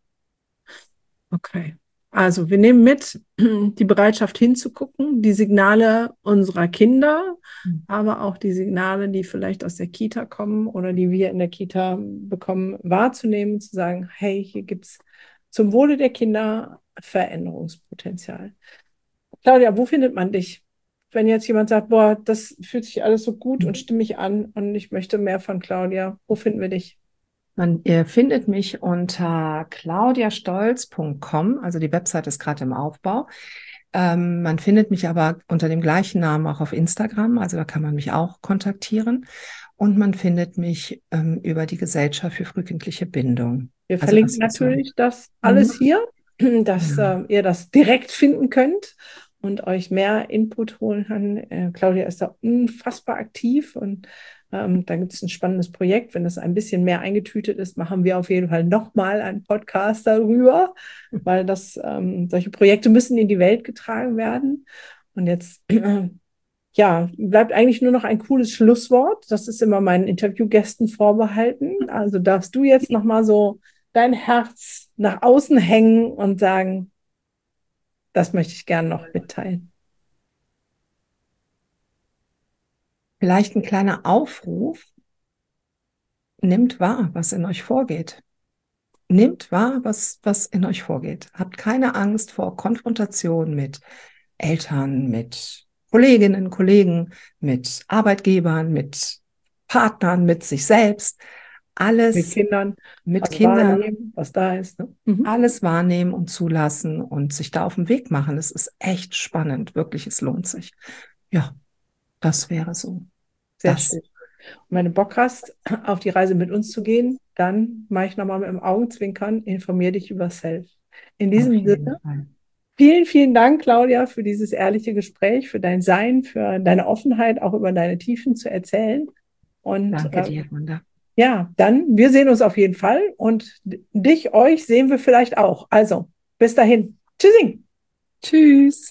Okay. Also wir nehmen mit die Bereitschaft hinzugucken, die Signale unserer Kinder, Mhm. aber auch die Signale, die vielleicht aus der Kita kommen oder die wir in der Kita bekommen, wahrzunehmen, zu sagen, hey, hier gibt es zum Wohle der Kinder Veränderungspotenzial. Claudia, wo findet man dich? Wenn jetzt jemand sagt, boah, das fühlt sich alles so gut und stimmig an und ich möchte mehr von Claudia, wo finden wir dich? Man, ihr findet mich unter claudia stolz punkt com, also die Website ist gerade im Aufbau. Ähm, man findet mich aber unter dem gleichen Namen auch auf Instagram, also da kann man mich auch kontaktieren. Und man findet mich ähm, über die Gesellschaft für frühkindliche Bindung. Wir Also verlinken das ist so. natürlich das alles Mhm. hier, dass Ja. äh, ihr das direkt finden könnt und euch mehr Input holen kann. Äh, Claudia ist da unfassbar aktiv und ähm, da gibt es ein spannendes Projekt. Wenn das ein bisschen mehr eingetütet ist, machen wir auf jeden Fall nochmal einen Podcast darüber, weil das, ähm, solche Projekte müssen in die Welt getragen werden. Und jetzt äh, ja, bleibt eigentlich nur noch ein cooles Schlusswort. Das ist immer meinen Interviewgästen vorbehalten. Also darfst du jetzt nochmal so dein Herz nach außen hängen und sagen, das möchte ich gerne noch mitteilen. Vielleicht ein kleiner Aufruf. Nehmt wahr, was in euch vorgeht. Nehmt wahr, was, was in euch vorgeht. Habt keine Angst vor Konfrontation mit Eltern, mit Kolleginnen, Kollegen, mit Arbeitgebern, mit Partnern, mit sich selbst. Alles Mit Kindern, mit also Kindern, wahrnehmen, was da ist. Ne? Mhm. alles wahrnehmen und zulassen und sich da auf den Weg machen. Es ist echt spannend, wirklich, es lohnt sich. Ja, das wäre so. Sehr Das. schön. Und wenn du Bock hast, auf die Reise mit uns zu gehen, dann mache ich nochmal mit dem Augenzwinkern, informiere dich über Self. In Auf diesem jeden Sinne, Fall. vielen, vielen Dank, Claudia, für dieses ehrliche Gespräch, für dein Sein, für deine Offenheit, auch über deine Tiefen zu erzählen. Und Danke äh, dir, Gunda. ja, dann, wir sehen uns auf jeden Fall und dich, euch sehen wir vielleicht auch. Also, bis dahin. Tschüssing. Tschüss.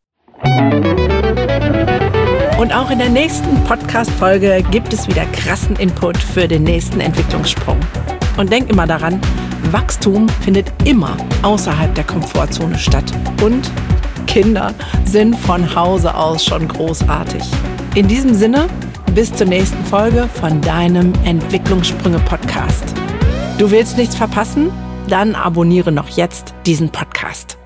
Und auch in der nächsten Podcast-Folge gibt es wieder krassen Input für den nächsten Entwicklungssprung. Und denk immer daran, Wachstum findet immer außerhalb der Komfortzone statt. Und Kinder sind von Hause aus schon großartig. In diesem Sinne, bis zur nächsten Folge von deinem Entwicklungssprünge-Podcast. Du willst nichts verpassen? Dann abonniere noch jetzt diesen Podcast.